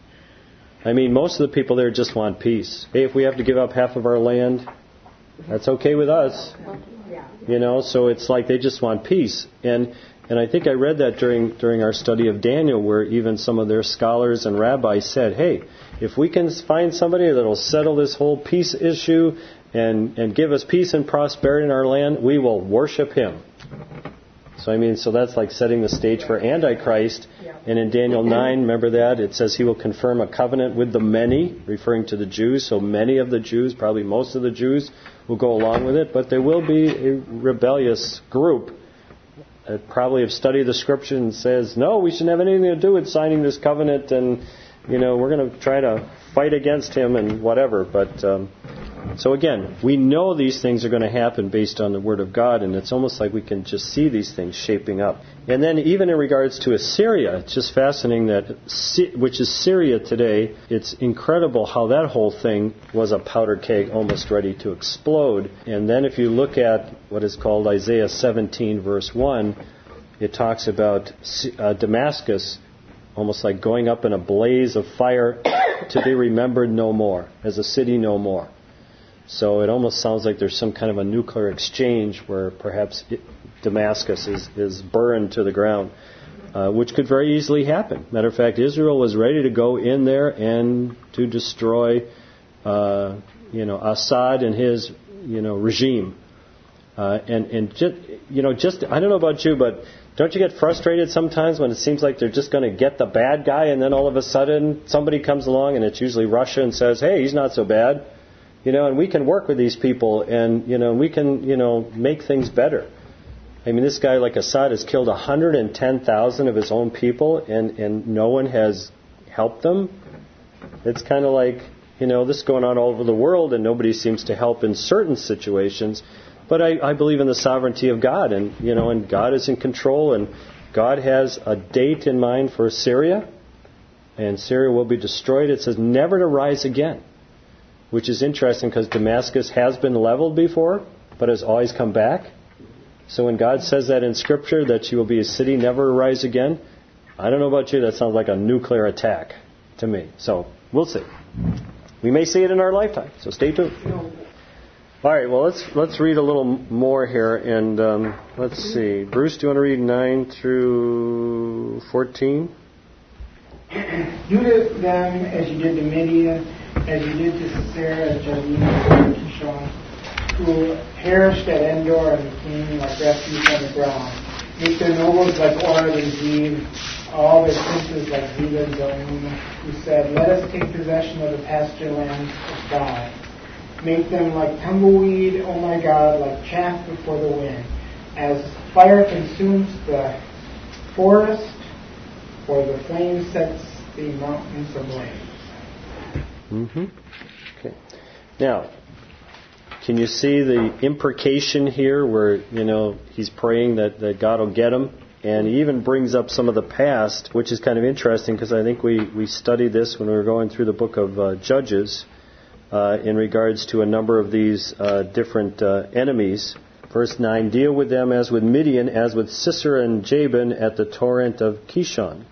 I mean, most of the people there just want peace. Hey, if we have to give up half of our land, that's okay with us. You know, so it's like they just want peace. And and I think I read that during during our study of Daniel, where even some of their scholars and rabbis said, hey, if we can find somebody that will settle this whole peace issue and, and give us peace and prosperity in our land, we will worship him. So I mean, so that's like setting the stage for Antichrist. And in Daniel nine, remember that? It says he will confirm a covenant with the many, referring to the Jews. So many of the Jews, probably most of the Jews, will go along with it. But there will be a rebellious group that probably have studied the Scripture and says, no, we shouldn't have anything to do with signing this covenant. And, you know, we're going to try to fight against him and whatever. But um, so again, we know these things are going to happen based on the Word of God, and it's almost like we can just see these things shaping up. And then even in regards to Assyria, it's just fascinating that, which is Syria today, it's incredible how that whole thing was a powder keg almost ready to explode. And then if you look at what is called Isaiah seventeen verse one, it talks about uh, Damascus almost like going up in a blaze of fire to be remembered no more, as a city no more. So it almost sounds like there's some kind of a nuclear exchange where perhaps it, Damascus is, is burned to the ground, uh, which could very easily happen. Matter of fact, Israel was ready to go in there and to destroy, uh, you know, Assad and his, you know, regime. Uh, and and just, you know, just I don't know about you, but don't you get frustrated sometimes when it seems like they're just going to get the bad guy, and then all of a sudden somebody comes along, and it's usually Russia, and says, "Hey, he's not so bad." You know, and we can work with these people, and, you know, we can, you know, make things better. I mean, this guy like Assad has killed one hundred ten thousand of his own people, and, and no one has helped them. It's kind of like, you know, this is going on all over the world, and nobody seems to help in certain situations. But I, I believe in the sovereignty of God, and, you know, and God is in control, and God has a date in mind for Syria, and Syria will be destroyed. It says never to rise again. Which is interesting because Damascus has been leveled before, but has always come back. So when God says that in Scripture, that she will be a city never to rise again, I don't know about you, that sounds like a nuclear attack to me. So we'll see. We may see it in our lifetime, so stay tuned. All right, well, let's let's read a little more here, and um, let's see. Bruce, do you want to read nine through fourteen? Do to them as you did to Midian, as you did to Sisera, Jabin, and Kishon, who perished at Endor and became like refuse on the ground. Make their nobles like Oreb and Zeb, all their princes like Zeba and Zalmunna, who said, "Let us take possession of the pasture land of God." Make them like tumbleweed, O my God, like chaff before the wind. As fire consumes the forest, or the flame sets the mountains ablaze. Mm-hmm. Okay. Now, can you see the imprecation here where, you know, he's praying that, that God will get him? And he even brings up some of the past, which is kind of interesting because I think we, we studied this when we were going through the book of uh, Judges uh, in regards to a number of these uh, different uh, enemies. Verse nine, deal with them as with Midian, as with Sisera and Jabin at the torrent of Kishon.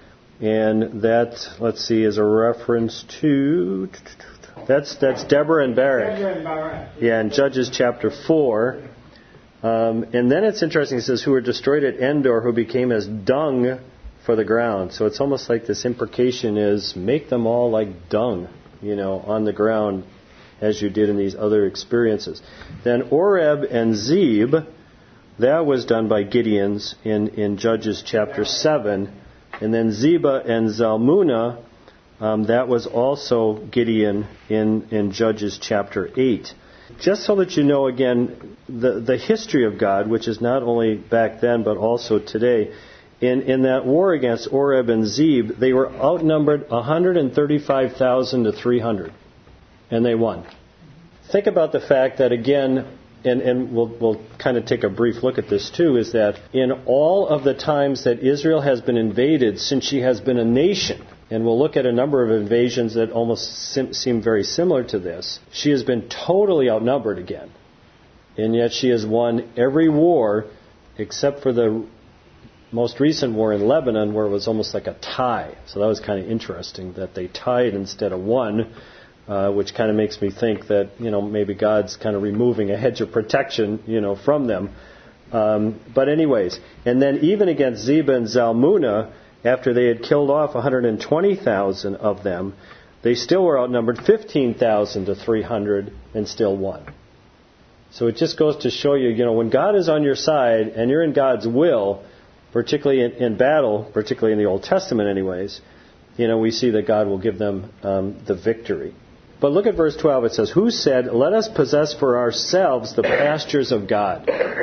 And that, let's see, is a reference to... That's that's Deborah and Barak. Deborah and Barak. Yeah, in Judges chapter four. Um, and then it's interesting, it says, who were destroyed at Endor, who became as dung for the ground. So it's almost like this imprecation is, make them all like dung, you know, on the ground, as you did in these other experiences. Then Oreb and Zeb, that was done by Gideons in, in Judges chapter seven. And then Zeba and Zalmunna, um, that was also Gideon in, in Judges chapter eight. Just so that you know, again, the, the history of God, which is not only back then but also today, in, in that war against Oreb and Zeb, they were outnumbered one hundred thirty-five thousand to three hundred, and they won. Think about the fact that, again, and, and we'll, we'll kind of take a brief look at this too, is that in all of the times that Israel has been invaded since she has been a nation, and we'll look at a number of invasions that almost sim- seem very similar to this, she has been totally outnumbered again. And yet she has won every war except for the most recent war in Lebanon, where it was almost like a tie. So that was kind of interesting that they tied instead of won. Uh, which kind of makes me think that, you know, maybe God's kind of removing a hedge of protection, you know, from them. Um, but anyways, and then even against Zeba and Zalmunna, after they had killed off one hundred twenty thousand of them, they still were outnumbered fifteen thousand to three hundred and still won. So it just goes to show you, you know, when God is on your side and you're in God's will, particularly in, in battle, particularly in the Old Testament anyways, you know, we see that God will give them um, the victory. But look at verse twelve. It says, who said, let us possess for ourselves the pastures of God.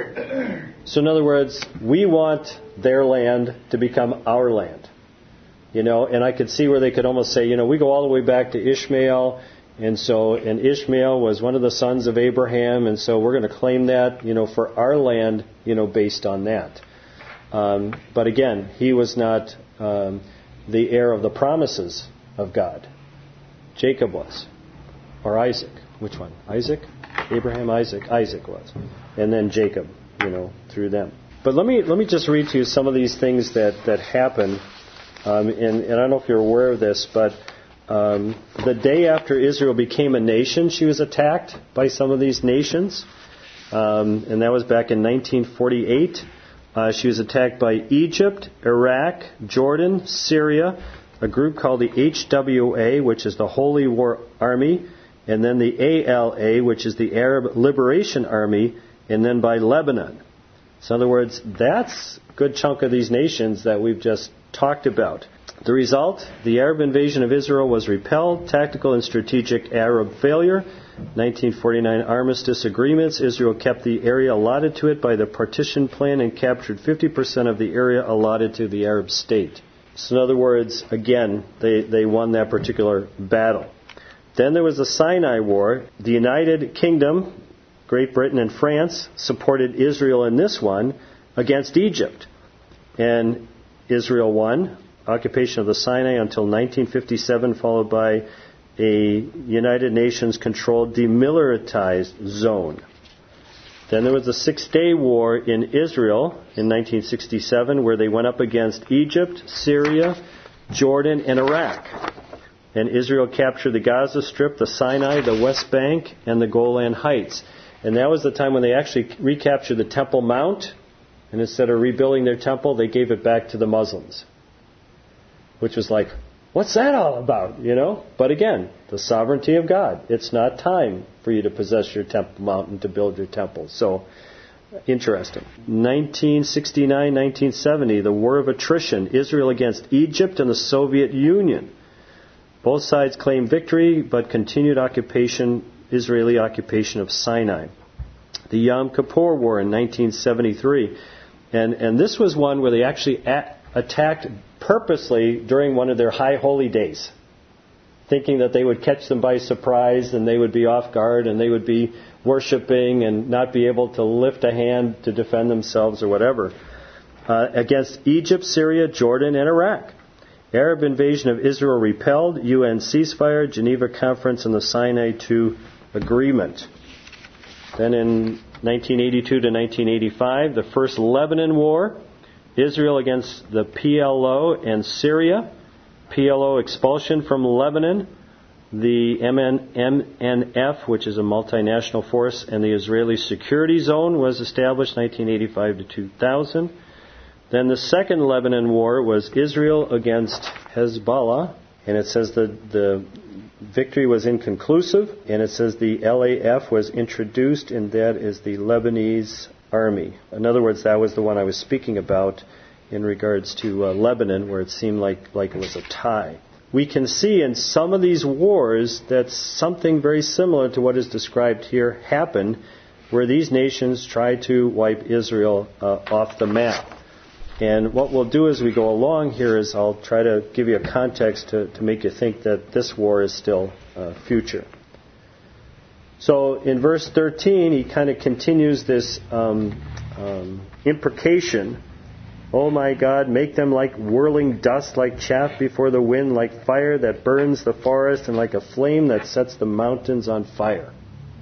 So in other words, we want their land to become our land. You know, and I could see where they could almost say, you know, we go all the way back to Ishmael. And so, and Ishmael was one of the sons of Abraham. And so we're going to claim that, you know, for our land, you know, based on that. Um, but again, he was not um, the heir of the promises of God. Jacob was. Or Isaac. Which one? Isaac? Abraham, Isaac. Isaac was. And then Jacob, you know, through them. But let me let me just read to you some of these things that, that happen. Um, and, and I don't know if you're aware of this, but um, the day after Israel became a nation, she was attacked by some of these nations. Um, and that was back in nineteen forty-eight. Uh, she was attacked by Egypt, Iraq, Jordan, Syria, a group called the H W A, which is the Holy War Army, and then the A L A, which is the Arab Liberation Army, and then by Lebanon. So in other words, that's a good chunk of these nations that we've just talked about. The result, the Arab invasion of Israel was repelled, tactical and strategic Arab failure. nineteen forty-nine armistice agreements. Israel kept the area allotted to it by the partition plan and captured fifty percent of the area allotted to the Arab state. So in other words, again, they, they won that particular battle. Then there was the Sinai War. The United Kingdom, Great Britain and France, supported Israel in this one against Egypt. And Israel won. Occupation of the Sinai until nineteen fifty-seven, followed by a United Nations-controlled demilitarized zone. Then there was the Six-Day War in Israel in nineteen sixty-seven, where they went up against Egypt, Syria, Jordan, and Iraq. And Israel captured the Gaza Strip, the Sinai, the West Bank, and the Golan Heights. And that was the time when they actually recaptured the Temple Mount, and instead of rebuilding their temple, they gave it back to the Muslims. Which was like, what's that all about, you know? But again, the sovereignty of God. It's not time for you to possess your temple mountain to build your temple. So, interesting. nineteen sixty-nine nineteen seventy, the War of Attrition, Israel against Egypt and the Soviet Union. Both sides claimed victory, but continued occupation, Israeli occupation of Sinai. The Yom Kippur War in nineteen seventy-three. And, and this was one where they actually a- attacked purposely during one of their high holy days, thinking that they would catch them by surprise and they would be off guard and they would be worshiping and not be able to lift a hand to defend themselves or whatever, uh, against Egypt, Syria, Jordan, and Iraq. Arab invasion of Israel repelled, U N ceasefire, Geneva Conference, and the Sinai two agreement. Then in nineteen eighty-two to nineteen eighty-five, the First Lebanon War, Israel against the P L O and Syria, P L O expulsion from Lebanon, the M N F, which is a multinational force, and the Israeli Security Zone was established nineteen eighty-five to two thousand. Then the Second Lebanon War was Israel against Hezbollah, and it says that the victory was inconclusive, and it says the L A F was introduced, and that is the Lebanese Army. In other words, that was the one I was speaking about in regards to uh, Lebanon, where it seemed like, like it was a tie. We can see in some of these wars that something very similar to what is described here happened, where these nations try to wipe Israel uh, off the map. And what we'll do as we go along here is I'll try to give you a context to, to make you think that this war is still uh, future. So in verse thirteen, he kind of continues this um, um, imprecation. Oh my God, make them like whirling dust, like chaff before the wind, like fire that burns the forest, and like a flame that sets the mountains on fire.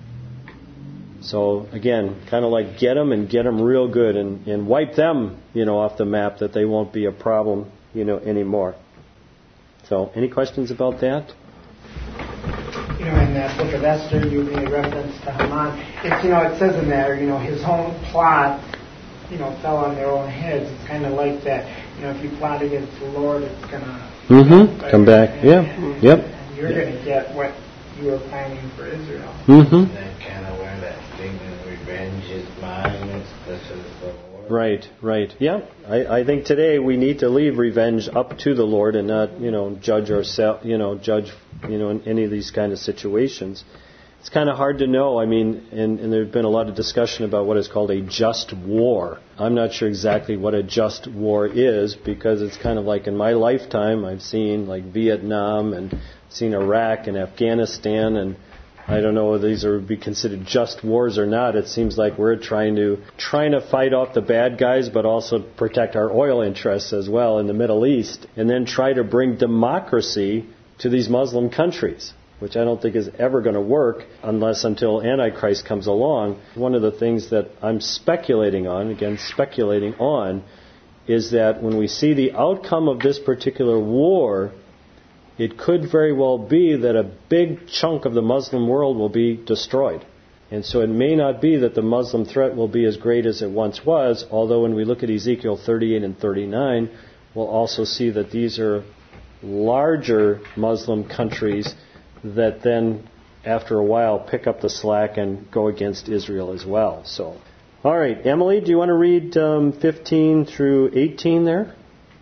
So again, kind of like get them and get them real good and, and wipe them, you know, off the map, that they won't be a problem, you know, anymore. So any questions about that? You know, in that book of Esther, you made reference to Haman. It's, you know, it says in there, you know, his own plot, you know, fell on their own heads. It's kind of like that. You know, if you plot against the Lord, it's going to mm-hmm. come back. And, yeah. And, yep. And you're going to get what you were planning for Israel. Mm-hmm. That kind of where that thing of revenge is mine. It's this is the Lord. Right, right. Yeah. I, I think today we need to leave revenge up to the Lord and not, you know, judge ourselves, you know, judge, you know, in any of these kind of situations. It's kind of hard to know. I mean, and, and there's been a lot of discussion about what is called a just war. I'm not sure exactly what a just war is, because it's kind of like in my lifetime I've seen like Vietnam and seen Iraq and Afghanistan, and I don't know whether these are would be considered just wars or not. It seems like we're trying to trying to fight off the bad guys, but also protect our oil interests as well in the Middle East, and then try to bring democracy to these Muslim countries, which I don't think is ever going to work unless until Antichrist comes along. One of the things that I'm speculating on, again speculating on, is that when we see the outcome of this particular war, it could very well be that a big chunk of the Muslim world will be destroyed. And so it may not be that the Muslim threat will be as great as it once was, although when we look at Ezekiel thirty-eight and thirty-nine, we'll also see that these are larger Muslim countries that then, after a while, pick up the slack and go against Israel as well. So, all right, Emily, do you want to read um, fifteen through eighteen there?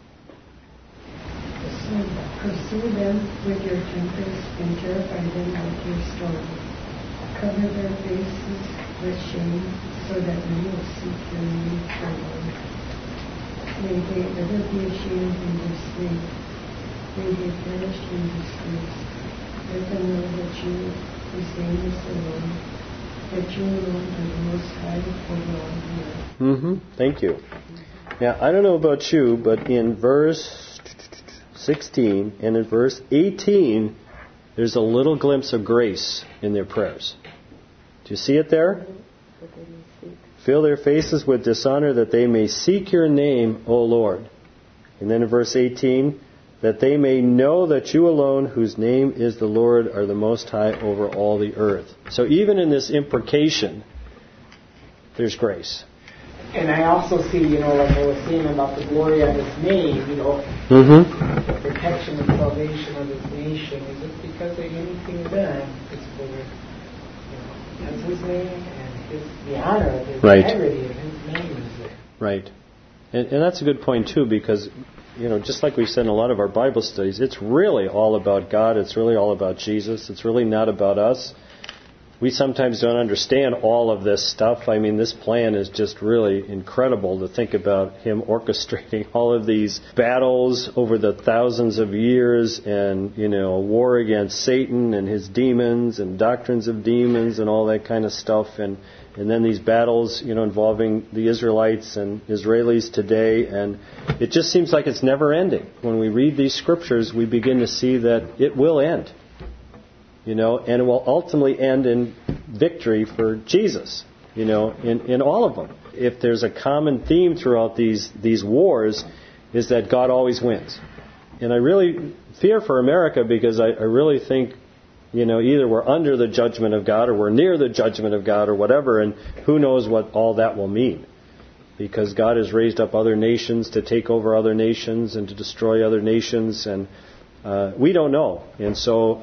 Pursue them with your tempest and terrify them with your storm. Cover their faces with shame so that none will seek your name trembling. May they ever be ashamed and disgraced. May they perish in disgrace. Let them know that you, whose name is the Lord, that you alone are the most high over all the earth. Mm-hmm. Thank you. Now, I don't know about you, but in verse sixteen and in verse eighteen, there's a little glimpse of grace in their prayers. Do you see it there? Fill their faces with dishonor that they may seek your name, O Lord. And then in verse eighteen, that they may know that you alone, whose name is the Lord, are the most high over all the earth. So even in this imprecation, there's grace. And I also see, you know, like I was saying about the glory of His name, you know, Mm-hmm. the protection and salvation of His nation. Is it because of anything done? It's for, you know, that's His name and His, the honor of His Right. integrity of His name is there. Right. And, and that's a good point, too, because, you know, just like we've said in a lot of our Bible studies, it's really all about God. It's really all about Jesus. It's really not about us. We sometimes don't understand all of this stuff. I mean, this plan is just really incredible to think about Him orchestrating all of these battles over the thousands of years and, you know, a war against Satan and his demons and doctrines of demons and all that kind of stuff. And, and then these battles, you know, involving the Israelites and Israelis today. And it just seems like it's never ending. When we read these scriptures, we begin to see that it will end. You know, and it will ultimately end in victory for Jesus, you know, in, in all of them. If there's a common theme throughout these, these wars, is that God always wins. And I really fear for America because I, I really think, you know, either we're under the judgment of God or we're near the judgment of God or whatever, and who knows what all that will mean. Because God has raised up other nations to take over other nations and to destroy other nations, and uh, we don't know. And so,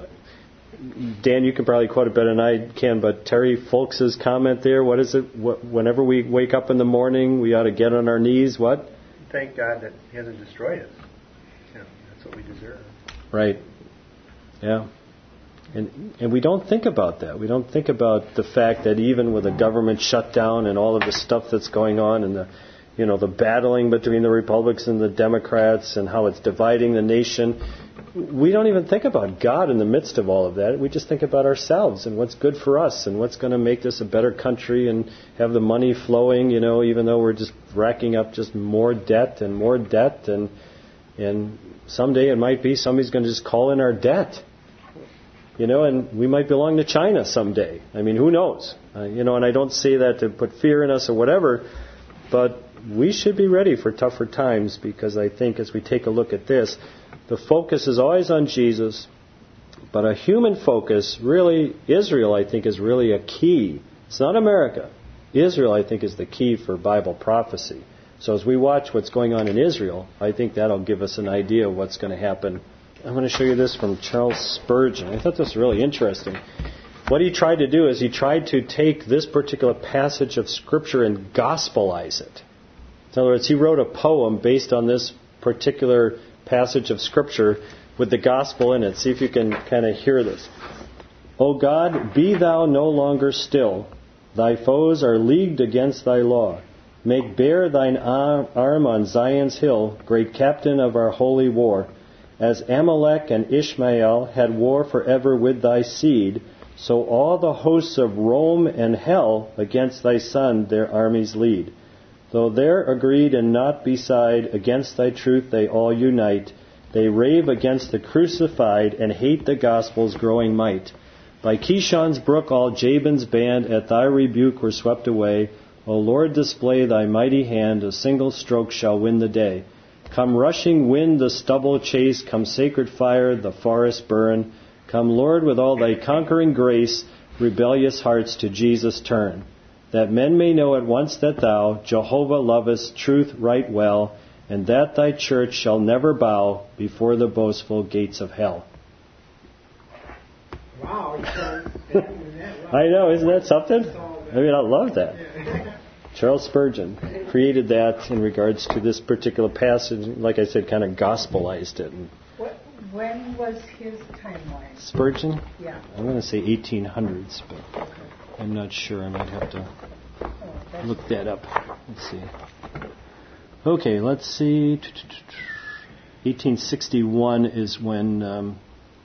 Dan, you can probably quote it better than I can, but Terry Folks' comment there, what is it? What, whenever we wake up in the morning, we ought to get on our knees, what? Thank God that He hasn't destroyed us. You know, that's what we deserve. Right. Yeah. And and we don't think about that. We don't think about the fact that even with the government shutdown and all of the stuff that's going on and the, you know, the battling between the Republicans and the Democrats and how it's dividing the nation, we don't even think about God in the midst of all of that. We just think about ourselves and what's good for us and what's going to make this a better country and have the money flowing, you know, even though we're just racking up just more debt and more debt. And and someday it might be somebody's going to just call in our debt, you know, and we might belong to China someday. I mean, who knows? Uh, you know, and I don't say that to put fear in us or whatever, but we should be ready for tougher times because I think as we take a look at this, the focus is always on Jesus, but a human focus, really, Israel, I think, is really a key. It's not America. Israel, I think, is the key for Bible prophecy. So as we watch what's going on in Israel, I think that'll give us an idea of what's going to happen. I'm going to show you this from Charles Spurgeon. I thought this was really interesting. What he tried to do is he tried to take this particular passage of Scripture and gospelize it. In other words, he wrote a poem based on this particular passage of Scripture with the gospel in it. See if you can kind of hear this. O God, be thou no longer still. Thy foes are leagued against thy law. Make bare thine arm on Zion's hill, great captain of our holy war. As Amalek and Ishmael had war forever with thy seed, so all the hosts of Rome and hell against thy son their armies lead. Though they're agreed and not beside, against thy truth they all unite. They rave against the crucified and hate the gospel's growing might. By Kishon's brook all Jabin's band at thy rebuke were swept away. O Lord, display thy mighty hand, a single stroke shall win the day. Come rushing wind, the stubble chase. Come sacred fire, the forest burn. Come, Lord, with all thy conquering grace, rebellious hearts to Jesus turn. That men may know at once that thou, Jehovah, lovest truth right well, and that thy church shall never bow before the boastful gates of hell. Wow. I know, isn't that something? I mean, I love that. Charles Spurgeon created that in regards to this particular passage. Like I said, kind of gospelized it. What, when was his timeline? Spurgeon? Yeah. I'm going to say eighteen hundreds, but I'm not sure. I might have to Oh, look that up. Let's see. Okay, let's see. eighteen sixty-one is when um,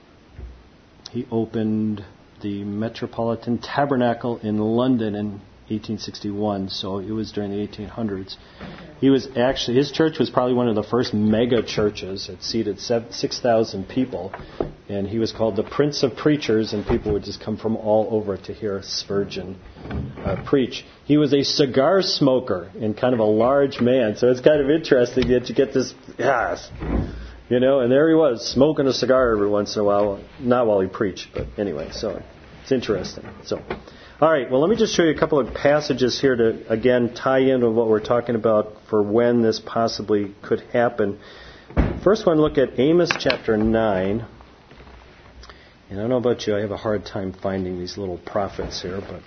he opened the Metropolitan Tabernacle in London in eighteen sixty-one, so it was during the eighteen hundreds. He was actually, his church was probably one of the first mega churches. It seated six thousand people, and he was called the Prince of Preachers, and people would just come from all over to hear Spurgeon uh, preach. He was a cigar smoker and kind of a large man, so it's kind of interesting that you get this, yes, you know, and there he was, smoking a cigar every once in a while, not while he preached, but anyway, so it's interesting. So, all right, well, let me just show you a couple of passages here to, again, tie in with what we're talking about for when this possibly could happen. First one, look at Amos chapter nine. And I don't know about you, I have a hard time finding these little prophets here, but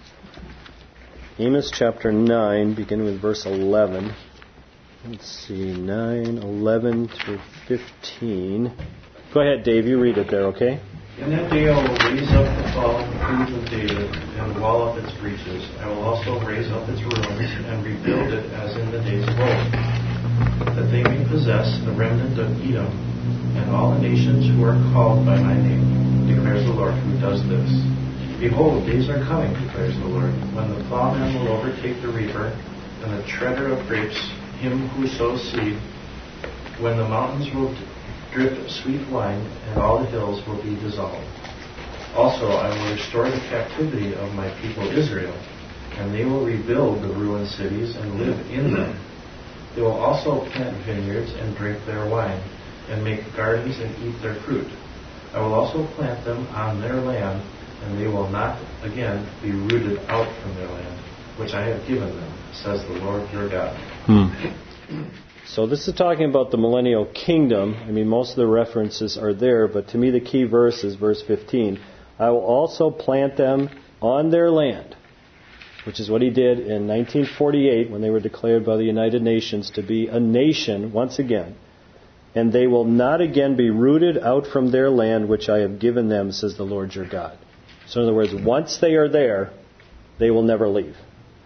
Amos chapter nine, beginning with verse eleven. Let's see, nine, eleven through fifteen. Go ahead, Dave, you read it there, okay? In that day I will raise up the fallen fruit of David and wall up its breaches. I will also raise up its ruins and rebuild it as in the days of old, that they may possess the remnant of Edom and all the nations who are called by my name, declares the Lord who does this. Behold, days are coming, declares the Lord, when the plowman will overtake the reaper and the treader of grapes him who sows seed, when the mountains will drip sweet wine, and all the hills will be dissolved. Also, I will restore the captivity of my people Israel, and they will rebuild the ruined cities and live in them. They will also plant vineyards and drink their wine, and make gardens and eat their fruit. I will also plant them on their land, and they will not again be rooted out from their land, which I have given them, says the Lord your God. Hmm. So this is talking about the millennial kingdom. I mean, most of the references are there, but to me the key verse is verse fifteen. I will also plant them on their land, which is what he did in nineteen forty-eight when they were declared by the United Nations to be a nation once again. And they will not again be rooted out from their land, which I have given them, says the Lord your God. So in other words, once they are there, they will never leave.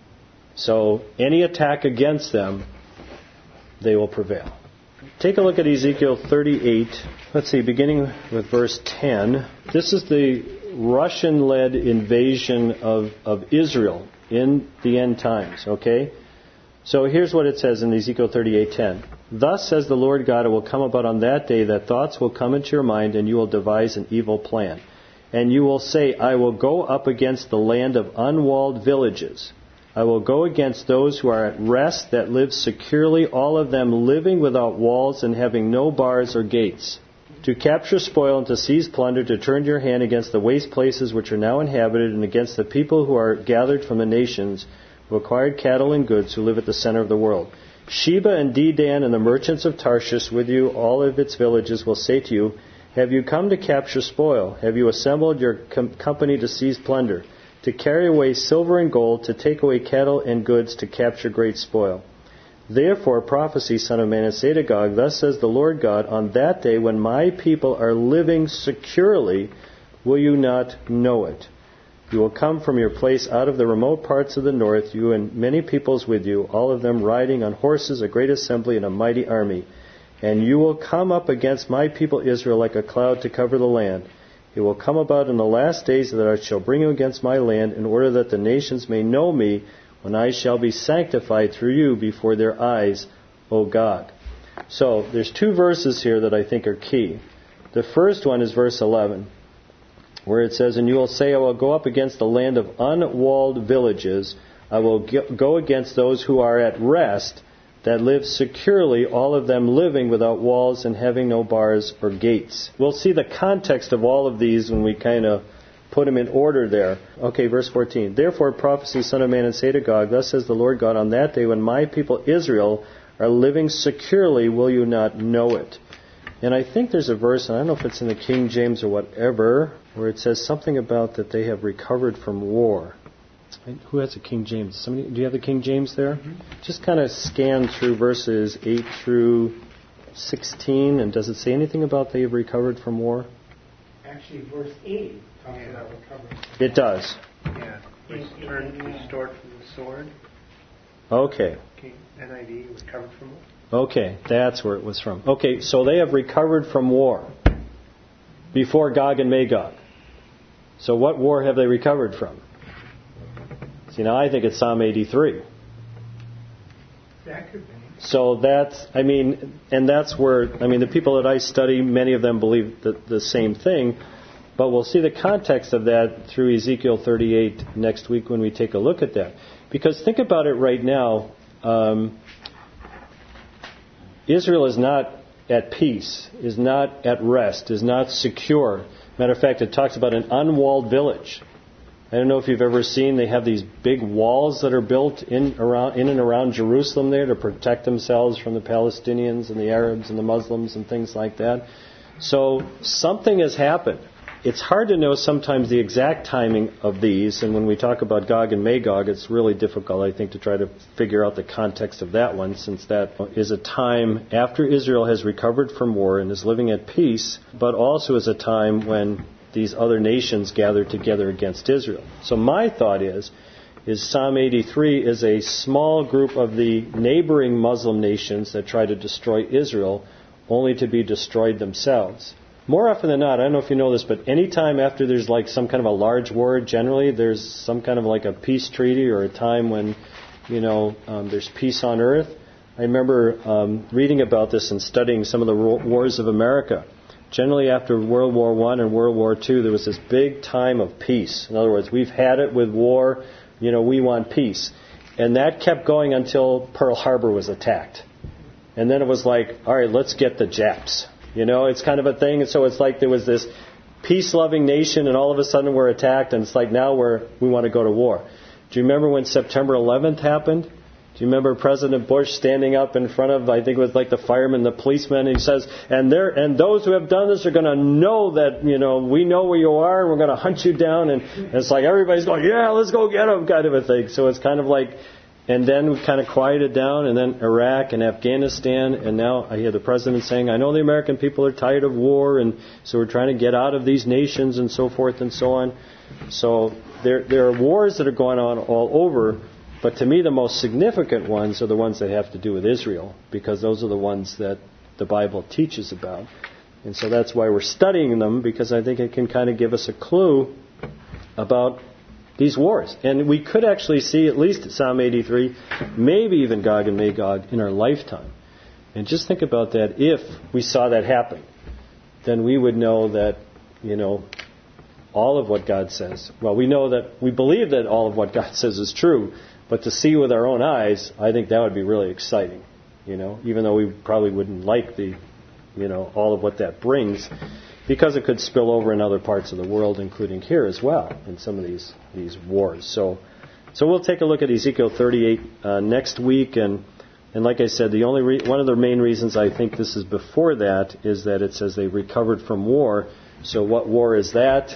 So any attack against them, they will prevail. Take a look at Ezekiel thirty-eight. Let's see, beginning with verse ten. This is the Russian-led invasion of, of Israel in the end times, okay? So here's what it says in Ezekiel thirty-eight ten. Thus says the Lord God, it will come about on that day that thoughts will come into your mind, and you will devise an evil plan. And you will say, I will go up against the land of unwalled villages. I will go against those who are at rest that live securely, all of them living without walls and having no bars or gates. To capture spoil and to seize plunder, to turn your hand against the waste places which are now inhabited, and against the people who are gathered from the nations, who acquired cattle and goods, who live at the center of the world. Sheba and Dedan and the merchants of Tarshish with you, all of its villages, will say to you, have you come to capture spoil? Have you assembled your com- company to seize plunder? To carry away silver and gold, to take away cattle and goods, to capture great spoil. Therefore prophesy, son of man, and say to Gog, thus says the Lord God, on that day when my people are living securely, will you not know it? You will come from your place out of the remote parts of the north, you and many peoples with you, all of them riding on horses, a great assembly, and a mighty army. And you will come up against my people Israel like a cloud to cover the land. It will come about in the last days that I shall bring you against my land, in order that the nations may know me, when I shall be sanctified through you before their eyes, O Gog. So, there's two verses here that I think are key. The first one is verse eleven, where it says, and you will say, I will go up against the land of unwalled villages. I will go against those who are at rest that live securely, all of them living without walls and having no bars or gates. We'll see the context of all of these when we kind of put them in order there. Okay, verse fourteen. Therefore prophesy, Son of Man, and say to Gog, thus says the Lord God, on that day when my people Israel are living securely, will you not know it? And I think there's a verse, and I don't know if it's in the King James or whatever, where it says something about that they have recovered from war. Who has a King James? Somebody, do you have the King James there? Mm-hmm. Just kind of scan through verses eight through sixteen, and does it say anything about they have recovered from war? Actually, verse eight talks about recovery. It does. Yeah. Restored, restored from the sword. Okay. Okay. N I V, recovered from war. Okay, that's where it was from. Okay, so they have recovered from war before Gog and Magog. So what war have they recovered from? See, now I think it's Psalm eighty-three. That could be. So that's, I mean, and that's where, I mean, the people that I study, many of them believe the, the same thing, but we'll see the context of that through Ezekiel thirty-eight next week when we take a look at that. Because think about it right now, um, Israel is not at peace, is not at rest, is not secure. Matter of fact, it talks about an unwalled village. I don't know if you've ever seen, they have these big walls that are built in around in and around Jerusalem there to protect themselves from the Palestinians and the Arabs and the Muslims and things like that. So something has happened. It's hard to know sometimes the exact timing of these, and when we talk about Gog and Magog, it's really difficult, I think, to try to figure out the context of that one, since that is a time after Israel has recovered from war and is living at peace, but also is a time when these other nations gather together against Israel. So my thought is, is Psalm eighty-three is a small group of the neighboring Muslim nations that try to destroy Israel, only to be destroyed themselves. More often than not, I don't know if you know this, but any time after there's like some kind of a large war, generally there's some kind of like a peace treaty or a time when, you know, um, there's peace on earth. I remember um, reading about this and studying some of the wars of America. Generally after World War One and World War Two, there was this big time of peace. In other words, we've had it with war, you know, we want peace. And that kept going until Pearl Harbor was attacked. And then it was like, all right, let's get the Japs. You know, it's kind of a thing. And so it's like there was this peace-loving nation, and all of a sudden we're attacked, and it's like now we're we want to go to war. Do you remember when September eleventh happened? Do you remember President Bush standing up in front of, I think it was like the firemen, the policemen, and he says, and there and those who have done this are going to know that, you know, we know where you are, and we're going to hunt you down. And, and it's like everybody's going, yeah, let's go get them, kind of a thing. So it's kind of like, and then we kind of quieted down, and then Iraq and Afghanistan, and now I hear the president saying, I know the American people are tired of war, and so we're trying to get out of these nations and so forth and so on. So there there are wars that are going on all over, but to me the most significant ones are the ones that have to do with Israel, because those are the ones that the Bible teaches about. And so that's why we're studying them, because I think it can kind of give us a clue about these wars. And we could actually see at least Psalm eighty-three, maybe even Gog and Magog in our lifetime. And just think about that. If we saw that happen, then we would know that, you know, all of what God says. Well, we know that, we believe that all of what God says is true, but to see with our own eyes, I think that would be really exciting. You know, even though we probably wouldn't like the, you know, all of what that brings, because it could spill over in other parts of the world, including here as well, in some of these these wars. So, so we'll take a look at Ezekiel thirty-eight uh, next week, and and like I said, the only re- one of the main reasons I think this is before that is that it says they recovered from war. So what war is that?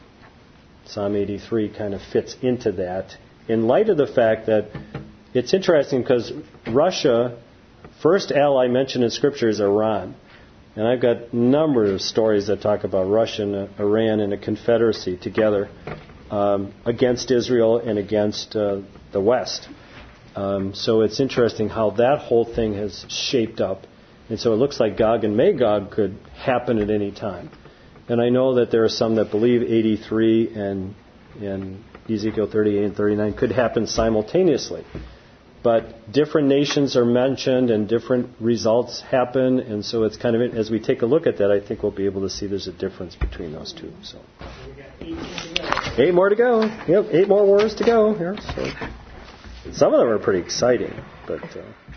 Psalm eighty-three kind of fits into that, in light of the fact that it's interesting because Russia, first ally mentioned in Scripture is Iran. And I've got a number of stories that talk about Russia and Iran in a confederacy together um, against Israel and against uh, the West. Um, so it's interesting how that whole thing has shaped up. And so it looks like Gog and Magog could happen at any time. And I know that there are some that believe eighty-three and, and Ezekiel thirty-eight and thirty-nine could happen simultaneously. But different nations are mentioned and different results happen, and so it's kind of, as we take a look at that, I think we'll be able to see there's a difference between those two. So, eight more to go. Yep, eight more wars to go here. So, some of them are pretty exciting, but. Uh,